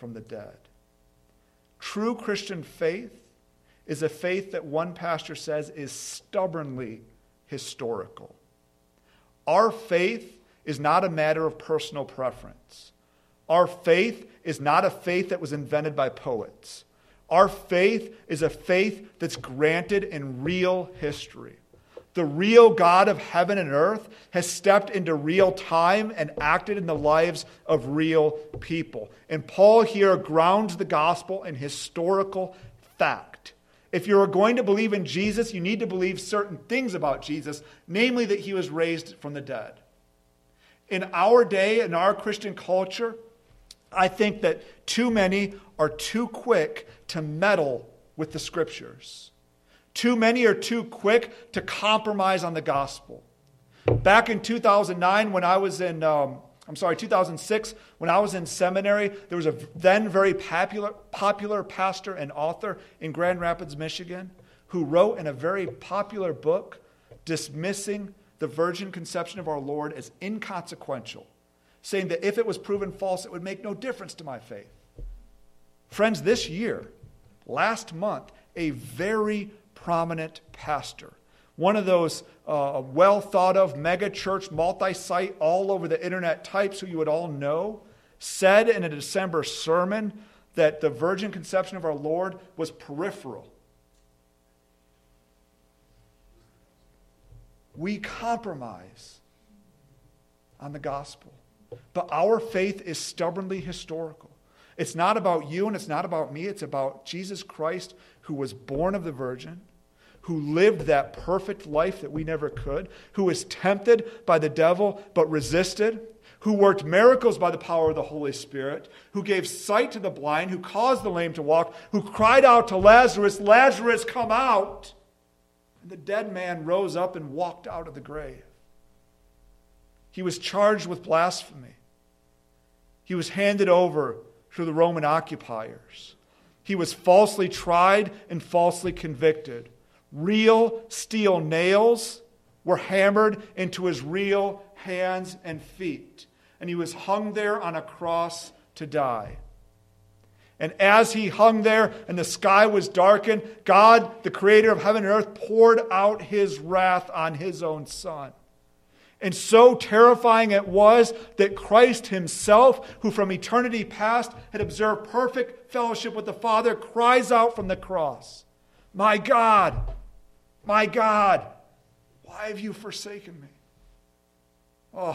from the dead. True Christian faith is a faith that one pastor says is stubbornly historical. Our faith is not a matter of personal preference. Our faith is not a faith that was invented by poets. Our faith is a faith that's granted in real history. The real God of heaven and earth has stepped into real time and acted in the lives of real people. And Paul here grounds the gospel in historical fact. If you're going to believe in Jesus, you need to believe certain things about Jesus, namely that he was raised from the dead. In our day, in our Christian culture, I think that too many are too quick to meddle with the Scriptures. Too many are too quick to compromise on the gospel. Back in two thousand nine, when I was in, um, I'm sorry, two thousand six, when I was in seminary, there was a then very popular, popular pastor and author in Grand Rapids, Michigan, who wrote in a very popular book dismissing the virgin conception of our Lord as inconsequential, saying that if it was proven false, it would make no difference to my faith. Friends, this year, last month, a very prominent pastor, one of those uh, well thought of mega church, multi-site, all over the internet types who you would all know, said in a December sermon that the virgin conception of our Lord was peripheral. We compromise on the gospel, but our faith is stubbornly historical. It's not about you and it's not about me. It's about Jesus Christ, who was born of the Virgin, who lived that perfect life that we never could, who was tempted by the devil but resisted, who worked miracles by the power of the Holy Spirit, who gave sight to the blind, who caused the lame to walk, who cried out to Lazarus, "Lazarus, come out!" And the dead man rose up and walked out of the grave. He was charged with blasphemy. He was handed over to the Roman occupiers. He was falsely tried and falsely convicted. Real steel nails were hammered into his real hands and feet. And he was hung there on a cross to die. And as he hung there and the sky was darkened, God, the creator of heaven and earth, poured out his wrath on his own Son. And so terrifying it was that Christ himself, who from eternity past had observed perfect fellowship with the Father, cries out from the cross, "My God, my God, why have you forsaken me?" Oh,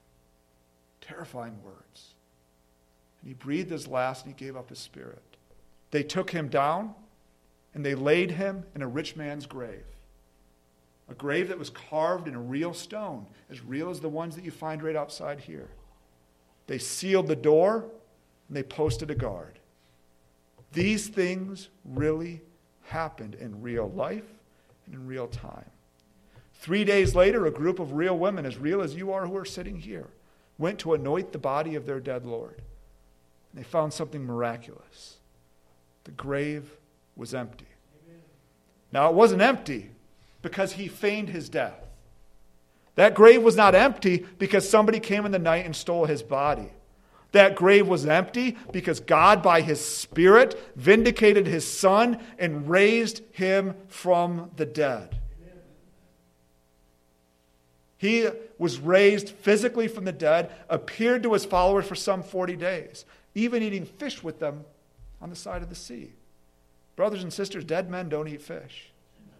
terrifying words. And he breathed his last and he gave up his spirit. They took him down and they laid him in a rich man's grave. A grave that was carved in a real stone, as real as the ones that you find right outside here. They sealed the door and they posted a guard. These things really happened in real life and in real time. Three days later, a group of real women, as real as you are who are sitting here, went to anoint the body of their dead Lord. And they found something miraculous. The grave was empty. Amen. Now, it wasn't empty because he feigned his death. That grave was not empty because somebody came in the night and stole his body. That grave was empty because God, by his Spirit, vindicated his Son and raised him from the dead. Amen. He was raised physically from the dead, appeared to his followers for some forty days, even eating fish with them on the side of the sea. Brothers and sisters, dead men don't eat fish.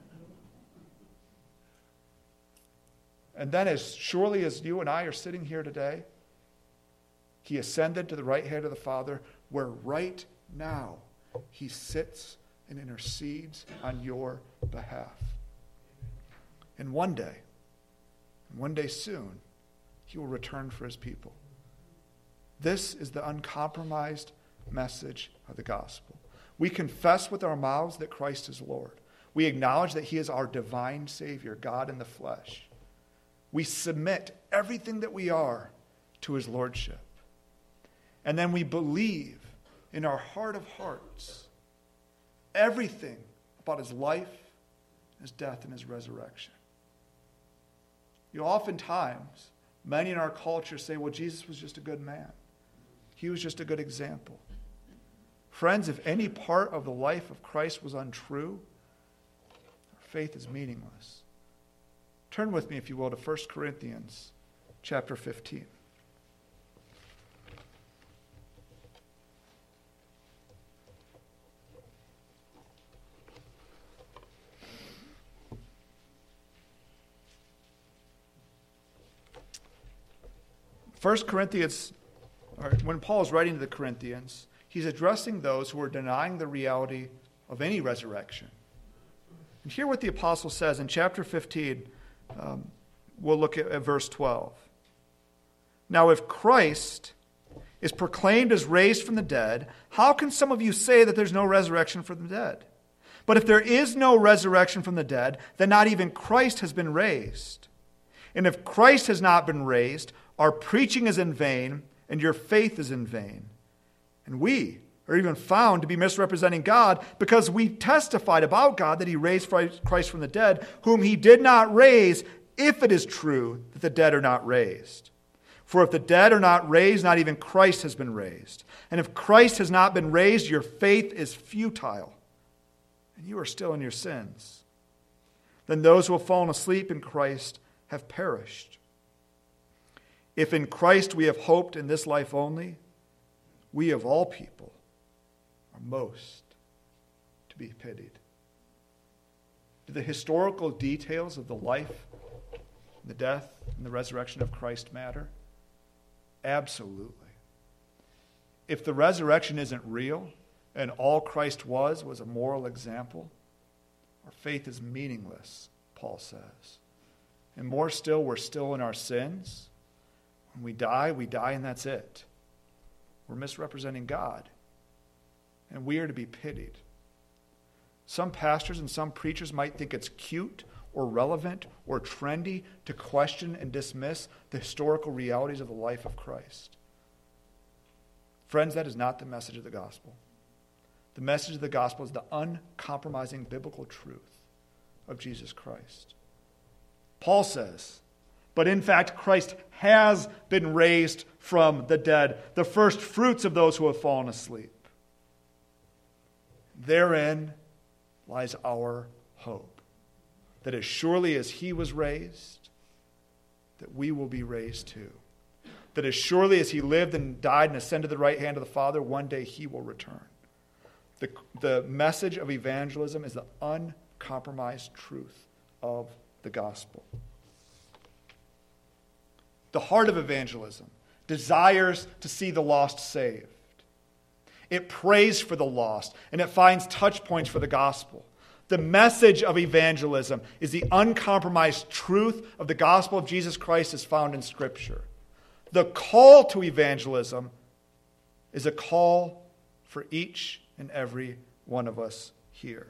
And then, as surely as you and I are sitting here today, he ascended to the right hand of the Father, where right now he sits and intercedes on your behalf. And one day, one day soon, he will return for his people. This is the uncompromised message of the gospel. We confess with our mouths that Christ is Lord. We acknowledge that he is our divine Savior, God in the flesh. We submit everything that we are to his lordship. And then we believe in our heart of hearts everything about his life, his death, and his resurrection. You know, oftentimes, many in our culture say, well, Jesus was just a good man. He was just a good example. Friends, if any part of the life of Christ was untrue, our faith is meaningless. Turn with me, if you will, to First Corinthians chapter fifteen. First Corinthians, or when Paul is writing to the Corinthians, he's addressing those who are denying the reality of any resurrection. And hear what the apostle says in chapter fifteen. Um, we'll look at, at verse twelve. Now, if Christ is proclaimed as raised from the dead, how can some of you say that there's no resurrection from the dead? But if there is no resurrection from the dead, then not even Christ has been raised. And if Christ has not been raised, our preaching is in vain, and your faith is in vain. And we are even found to be misrepresenting God, because we testified about God that he raised Christ from the dead, whom he did not raise, if it is true that the dead are not raised. For if the dead are not raised, not even Christ has been raised. And if Christ has not been raised, your faith is futile, and you are still in your sins. Then those who have fallen asleep in Christ have perished. If in Christ we have hoped in this life only, we of all people are most to be pitied. Do the historical details of the life, the death, and the resurrection of Christ matter? Absolutely. If the resurrection isn't real, and all Christ was was a moral example, our faith is meaningless, Paul says. And more still, we're still in our sins. When we die, we die and that's it. We're misrepresenting God. And we are to be pitied. Some pastors and some preachers might think it's cute or relevant or trendy to question and dismiss the historical realities of the life of Christ. Friends, that is not the message of the gospel. The message of the gospel is the uncompromising biblical truth of Jesus Christ. Paul says, but in fact, Christ has been raised from the dead, the first fruits of those who have fallen asleep. Therein lies our hope, that as surely as he was raised, that we will be raised too. That as surely as he lived and died and ascended to the right hand of the Father, one day he will return. The, the message of evangelism is the uncompromised truth of the gospel. The heart of evangelism desires to see the lost saved. It prays for the lost, and it finds touch points for the gospel. The message of evangelism is the uncompromised truth of the gospel of Jesus Christ as found in Scripture. The call to evangelism is a call for each and every one of us here.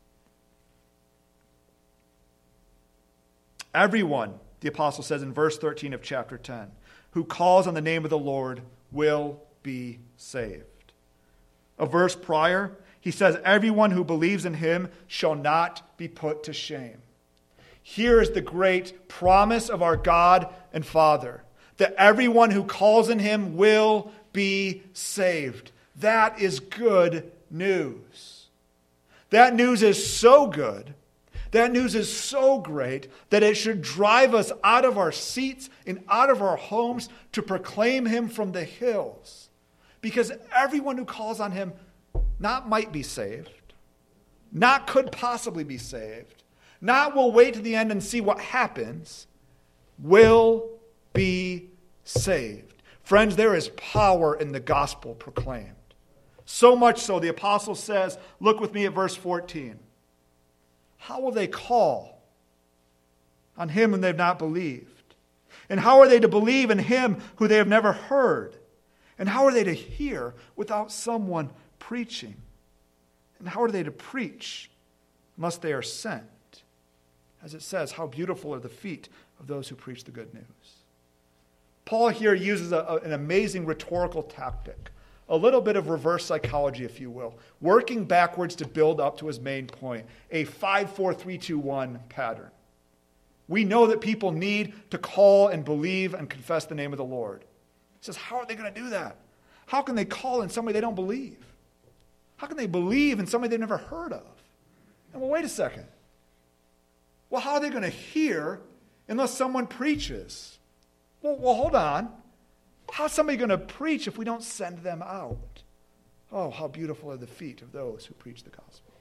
Everyone, the apostle says in verse thirteen of chapter ten, who calls on the name of the Lord will be saved. A verse prior, he says, everyone who believes in him shall not be put to shame. Here is the great promise of our God and Father, that everyone who calls in him will be saved. That is good news. That news is so good, that news is so great, that it should drive us out of our seats and out of our homes to proclaim him from the hills. Because everyone who calls on him not might be saved, not could possibly be saved, not will wait to the end and see what happens, will be saved. Friends, there is power in the gospel proclaimed. So much so, the apostle says, look with me at verse fourteen. How will they call on him whom they have not believed? And how are they to believe in him who they have never heard? And how are they to hear without someone preaching? And how are they to preach unless they are sent? As it says, how beautiful are the feet of those who preach the good news. Paul here uses a, a, an amazing rhetorical tactic, a little bit of reverse psychology, if you will, working backwards to build up to his main point, a five, four, three, two, one pattern. We know that people need to call and believe and confess the name of the Lord. He says, how are they going to do that? How can they call in somebody they don't believe? How can they believe in somebody they've never heard of? And well, wait a second. Well, how are they going to hear unless someone preaches? Well, well, hold on. How's somebody going to preach if we don't send them out? Oh, how beautiful are the feet of those who preach the gospel.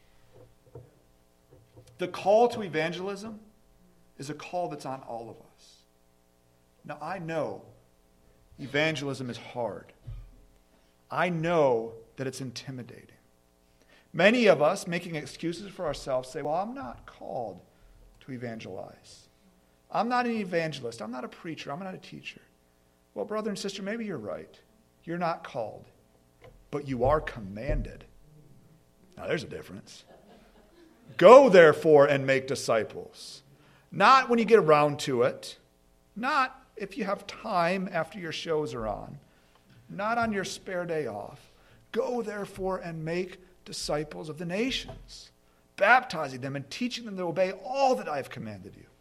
The call to evangelism is a call that's on all of us. Now, I know evangelism is hard. I know that it's intimidating. Many of us, making excuses for ourselves, say, well, I'm not called to evangelize. I'm not an evangelist. I'm not a preacher. I'm not a teacher. Well, brother and sister, maybe you're right. You're not called, but you are commanded. Now, there's a difference. Go, therefore, and make disciples. Not when you get around to it. Not if you have time after your shows are on. Not on your spare day off. Go, therefore, and make disciples of the nations, baptizing them and teaching them to obey all that I have commanded you.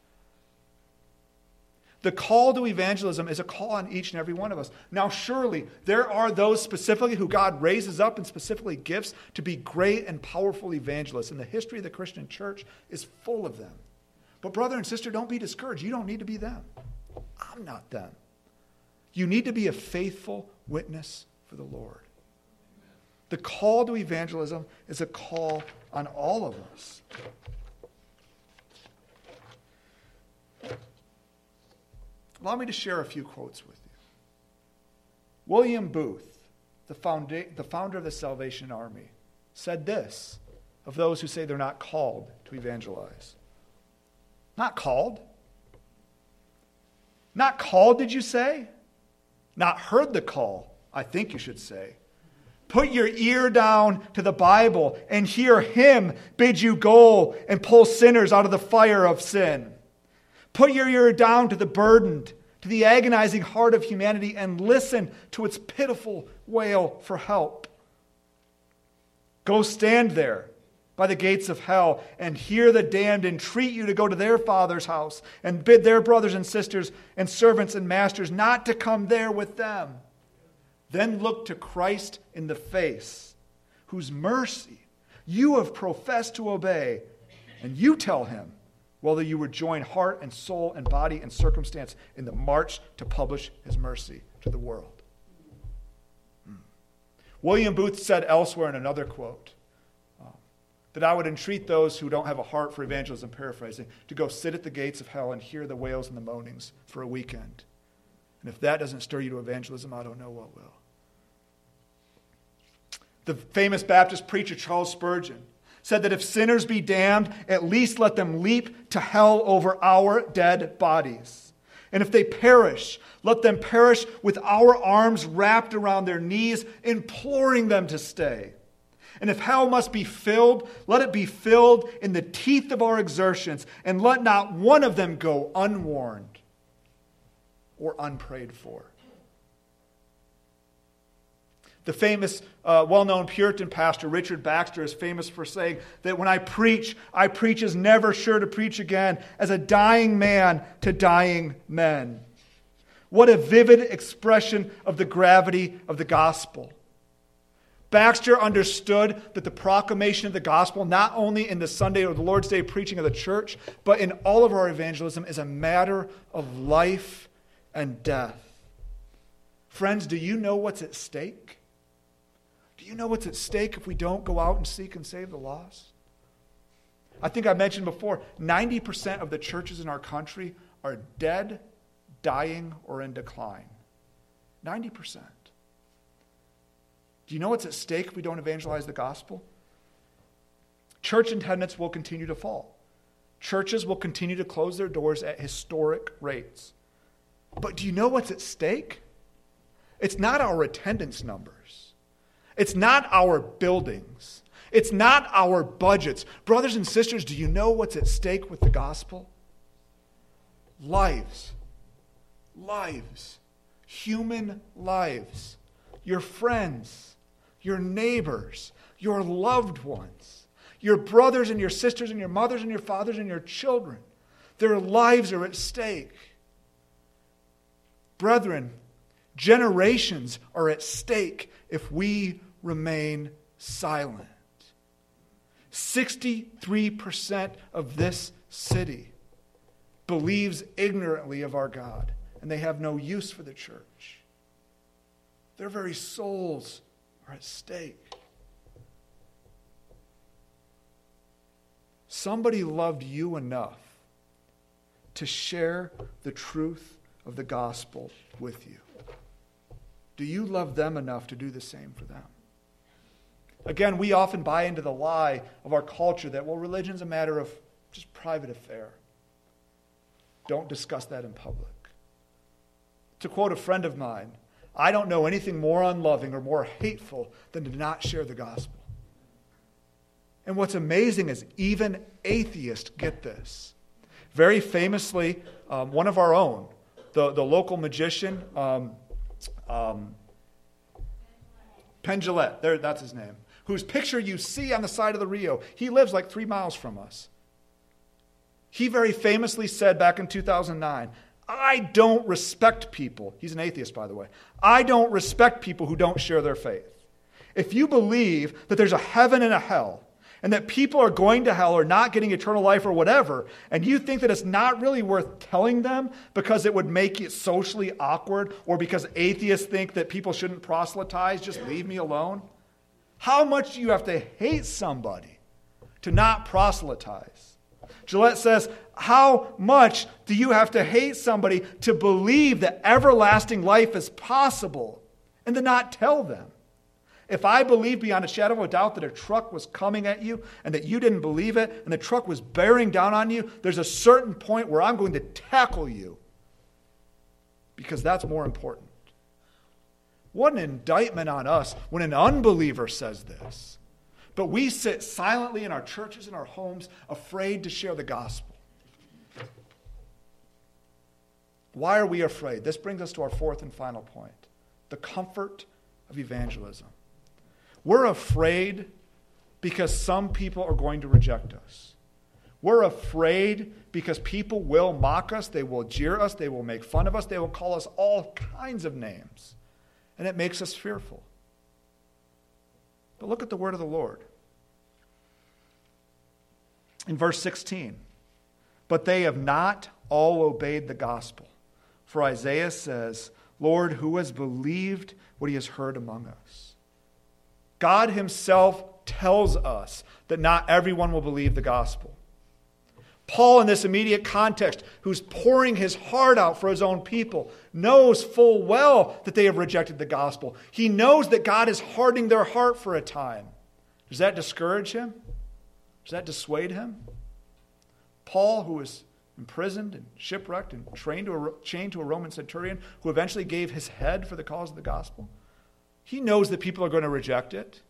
The call to evangelism is a call on each and every one of us. Now, surely, there are those specifically who God raises up and specifically gifts to be great and powerful evangelists, and the history of the Christian church is full of them. But brother and sister, don't be discouraged. You don't need to be them. I'm not them. You need to be a faithful witness for the Lord. The call to evangelism is a call on all of us. Allow me to share a few quotes with you. William Booth, the, founda- the founder of the Salvation Army, said this of those who say they're not called to evangelize. Not called? Not called, did you say? Not heard the call, I think you should say. Put your ear down to the Bible and hear Him bid you go and pull sinners out of the fire of sin. Put your ear down to the burdened, to the agonizing heart of humanity, and listen to its pitiful wail for help. Go stand there by the gates of hell and hear the damned entreat you to go to their Father's house and bid their brothers and sisters and servants and masters not to come there with them. Then look to Christ in the face, whose mercy you have professed to obey, and you tell Him whether you would join heart and soul and body and circumstance in the march to publish His mercy to the world. Hmm. William Booth said elsewhere in another quote um, that I would entreat those who don't have a heart for evangelism, paraphrasing, to go sit at the gates of hell and hear the wails and the moanings for a weekend. And if that doesn't stir you to evangelism, I don't know what will. The famous Baptist preacher Charles Spurgeon said that if sinners be damned, at least let them leap to hell over our dead bodies. And if they perish, let them perish with our arms wrapped around their knees, imploring them to stay. And if hell must be filled, let it be filled in the teeth of our exertions, and let not one of them go unwarned or unprayed for. The famous, uh, well-known Puritan pastor Richard Baxter is famous for saying that when I preach, I preach as never sure to preach again, as a dying man to dying men. What a vivid expression of the gravity of the gospel. Baxter understood that the proclamation of the gospel, not only in the Sunday or the Lord's Day preaching of the church, but in all of our evangelism, is a matter of life and death. Friends, do you know what's at stake? Do you know what's at stake if we don't go out and seek and save the lost? I think I mentioned before, ninety percent of the churches in our country are dead, dying, or in decline. ninety percent. Do you know what's at stake if we don't evangelize the gospel? Church attendance will continue to fall. Churches will continue to close their doors at historic rates. But do you know what's at stake? It's not our attendance numbers. It's not our buildings. It's not our budgets. Brothers and sisters, do you know what's at stake with the gospel? Lives. Lives. Human lives. Your friends. Your neighbors. Your loved ones. Your brothers and your sisters and your mothers and your fathers and your children. Their lives are at stake. Brethren, generations are at stake if we remain silent. sixty-three percent of this city believes ignorantly of our God, and they have no use for the church. Their very souls are at stake. Somebody loved you enough to share the truth of the gospel with you. Do you love them enough to do the same for them? Again, we often buy into the lie of our culture that, well, religion's a matter of just private affair. Don't discuss that in public. To quote a friend of mine, I don't know anything more unloving or more hateful than to not share the gospel. And what's amazing is even atheists get this. Very famously, um, one of our own, the, the local magician, um, um, Penn Jillette, there, that's his name, whose picture you see on the side of the Rio. He lives like three miles from us. He very famously said back in two thousand nine, I don't respect people. He's an atheist, by the way. I don't respect people who don't share their faith. If you believe that there's a heaven and a hell, and that people are going to hell or not getting eternal life or whatever, and you think that it's not really worth telling them because it would make it socially awkward, or because atheists think that people shouldn't proselytize, just leave me alone. How much do you have to hate somebody to not proselytize? Gillette says, how much do you have to hate somebody to believe that everlasting life is possible and to not tell them? If I believe beyond a shadow of a doubt that a truck was coming at you and that you didn't believe it and the truck was bearing down on you, there's a certain point where I'm going to tackle you because that's more important. What an indictment on us when an unbeliever says this. But we sit silently in our churches and our homes, afraid to share the gospel. Why are we afraid? This brings us to our fourth and final point, the comfort of evangelism. We're afraid because some people are going to reject us. We're afraid because people will mock us, they will jeer us, they will make fun of us, they will call us all kinds of names. And it makes us fearful. But look at the word of the Lord. In verse sixteen, but they have not all obeyed the gospel. For Isaiah says, Lord, who has believed what he has heard among us? God himself tells us that not everyone will believe the gospel. Paul, in this immediate context, who's pouring his heart out for his own people, knows full well that they have rejected the gospel. He knows that God is hardening their heart for a time. Does that discourage him? Does that dissuade him? Paul, who was imprisoned and shipwrecked and trained to a, chained to a Roman centurion, who eventually gave his head for the cause of the gospel, he knows that people are going to reject it.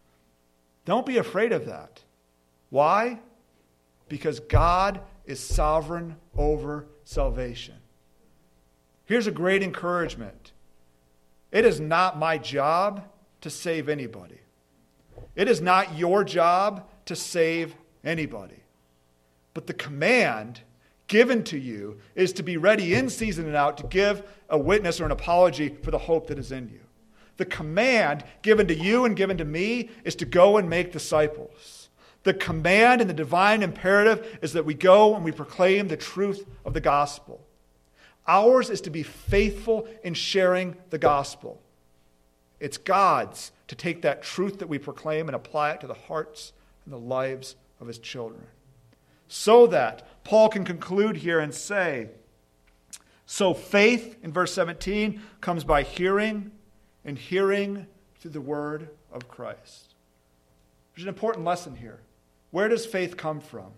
Don't be afraid of that. Why? Because God is sovereign over salvation. Here's a great encouragement. It is not my job to save anybody. It is not your job to save anybody. But the command given to you is to be ready in season and out to give a witness or an apology for the hope that is in you. The command given to you and given to me is to go and make disciples. The command and the divine imperative is that we go and we proclaim the truth of the gospel. Ours is to be faithful in sharing the gospel. It's God's to take that truth that we proclaim and apply it to the hearts and the lives of his children. So that Paul can conclude here and say, so faith, in verse seventeen, comes by hearing, and hearing through the word of Christ. There's an important lesson here. Where does faith come from?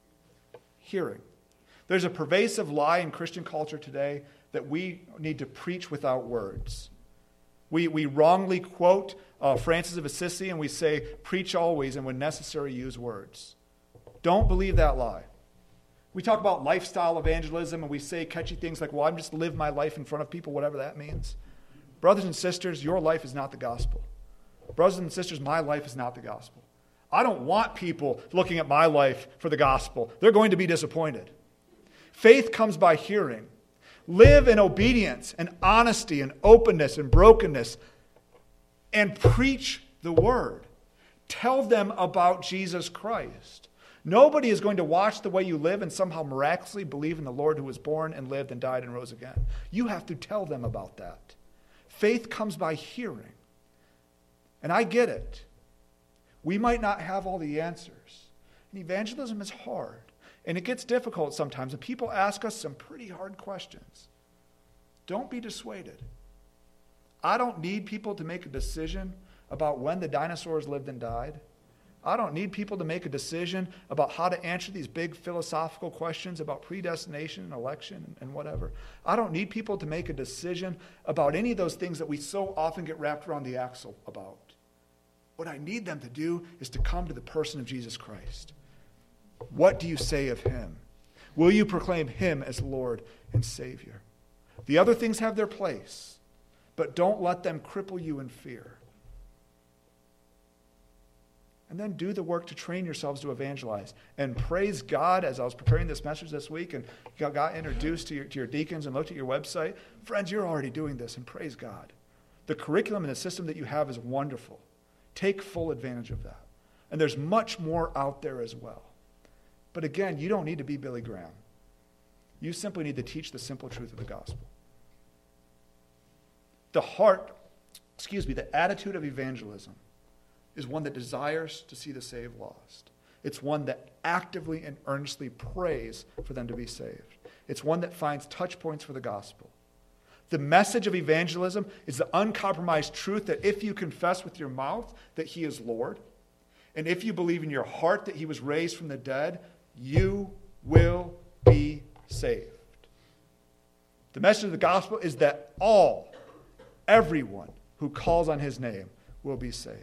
Hearing. There's a pervasive lie in Christian culture today that we need to preach without words. We, we wrongly quote uh, Francis of Assisi and we say, preach always, and when necessary, use words. Don't believe that lie. We talk about lifestyle evangelism and we say catchy things like, well, I'm just live my life in front of people, whatever that means. Brothers and sisters, your life is not the gospel. Brothers and sisters, my life is not the gospel. I don't want people looking at my life for the gospel. They're going to be disappointed. Faith comes by hearing. Live in obedience and honesty and openness and brokenness and preach the word. Tell them about Jesus Christ. Nobody is going to watch the way you live and somehow miraculously believe in the Lord who was born and lived and died and rose again. You have to tell them about that. Faith comes by hearing. And I get it. We might not have all the answers. And evangelism is hard. And it gets difficult sometimes. And people ask us some pretty hard questions. Don't be dissuaded. I don't need people to make a decision about when the dinosaurs lived and died. I don't need people to make a decision about how to answer these big philosophical questions about predestination and election and whatever. I don't need people to make a decision about any of those things that we so often get wrapped around the axle about. What I need them to do is to come to the person of Jesus Christ. What do you say of him? Will you proclaim him as Lord and Savior? The other things have their place, but don't let them cripple you in fear. And then do the work to train yourselves to evangelize. And praise God, as I was preparing this message this week and got introduced to your, to your deacons and looked at your website, friends, you're already doing this, and praise God. The curriculum and the system that you have is wonderful. Take full advantage of that. And there's much more out there as well. But again, you don't need to be Billy Graham. You simply need to teach the simple truth of the gospel. The heart, excuse me, the attitude of evangelism is one that desires to see the saved lost. It's one that actively and earnestly prays for them to be saved. It's one that finds touch points for the gospel. The message of evangelism is the uncompromised truth that if you confess with your mouth that he is Lord, and if you believe in your heart that he was raised from the dead, you will be saved. The message of the gospel is that all, everyone who calls on his name will be saved.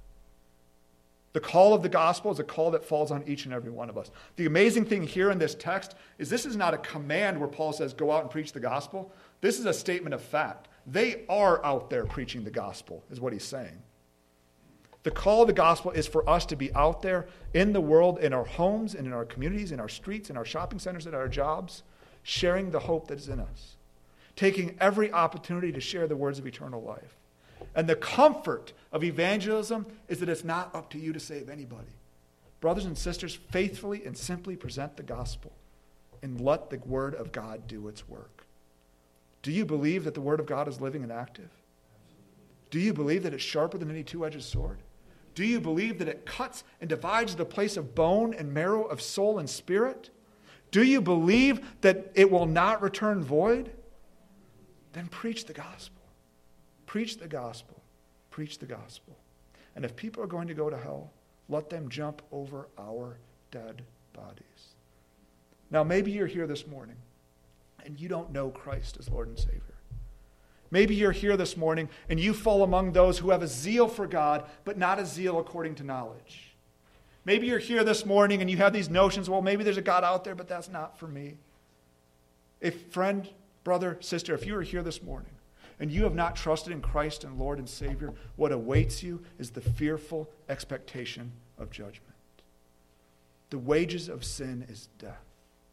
The call of the gospel is a call that falls on each and every one of us. The amazing thing here in this text is this is not a command where Paul says, go out and preach the gospel. This is a statement of fact. They are out there preaching the gospel, is what he's saying. The call of the gospel is for us to be out there in the world, in our homes, and in our communities, in our streets, in our shopping centers, at our jobs, sharing the hope that is in us, taking every opportunity to share the words of eternal life. And the comfort of evangelism is that it's not up to you to save anybody. Brothers and sisters, faithfully and simply present the gospel and let the word of God do its work. Do you believe that the word of God is living and active? Do you believe that it's sharper than any two-edged sword? Do you believe that it cuts and divides the place of bone and marrow, of soul and spirit? Do you believe that it will not return void? Then preach the gospel. Preach the gospel. Preach the gospel. And if people are going to go to hell, let them jump over our dead bodies. Now, maybe you're here this morning and you don't know Christ as Lord and Savior. Maybe you're here this morning and you fall among those who have a zeal for God, but not a zeal according to knowledge. Maybe you're here this morning and you have these notions, well, maybe there's a God out there, but that's not for me. If, friend, brother, sister, if you are here this morning and you have not trusted in Christ and Lord and Savior, what awaits you is the fearful expectation of judgment. The wages of sin is death.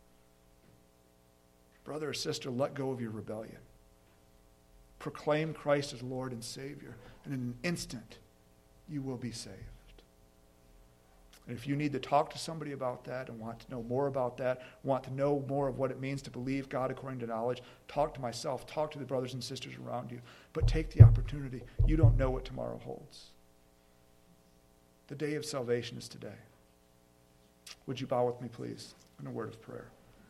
Brother or sister, let go of your rebellion. Proclaim Christ as Lord and Savior, and in an instant, you will be saved. And if you need to talk to somebody about that and want to know more about that, want to know more of what it means to believe God according to knowledge, talk to myself, talk to the brothers and sisters around you, but take the opportunity. You don't know what tomorrow holds. The day of salvation is today. Would you bow with me, please, in a word of prayer?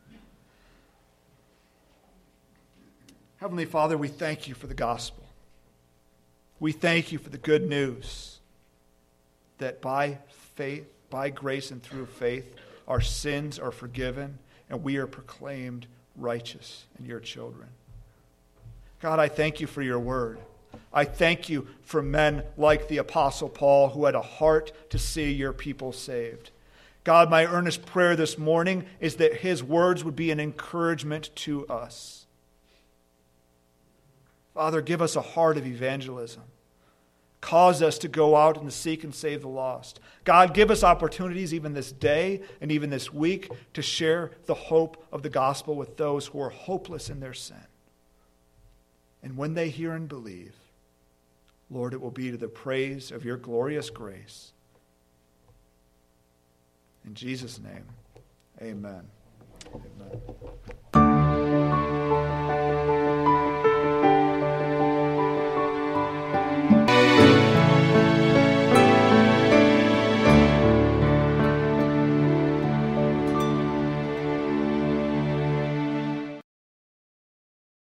Heavenly Father, we thank you for the gospel. We thank you for the good news that by faith, by grace and through faith, our sins are forgiven and we are proclaimed righteous in your children. God, I thank you for your word. I thank you for men like the Apostle Paul who had a heart to see your people saved. God, my earnest prayer this morning is that his words would be an encouragement to us. Father, give us a heart of evangelism. Cause us to go out and to seek and save the lost. God, give us opportunities even this day and even this week to share the hope of the gospel with those who are hopeless in their sin. And when they hear and believe, Lord, it will be to the praise of your glorious grace In Jesus' name, amen. Amen.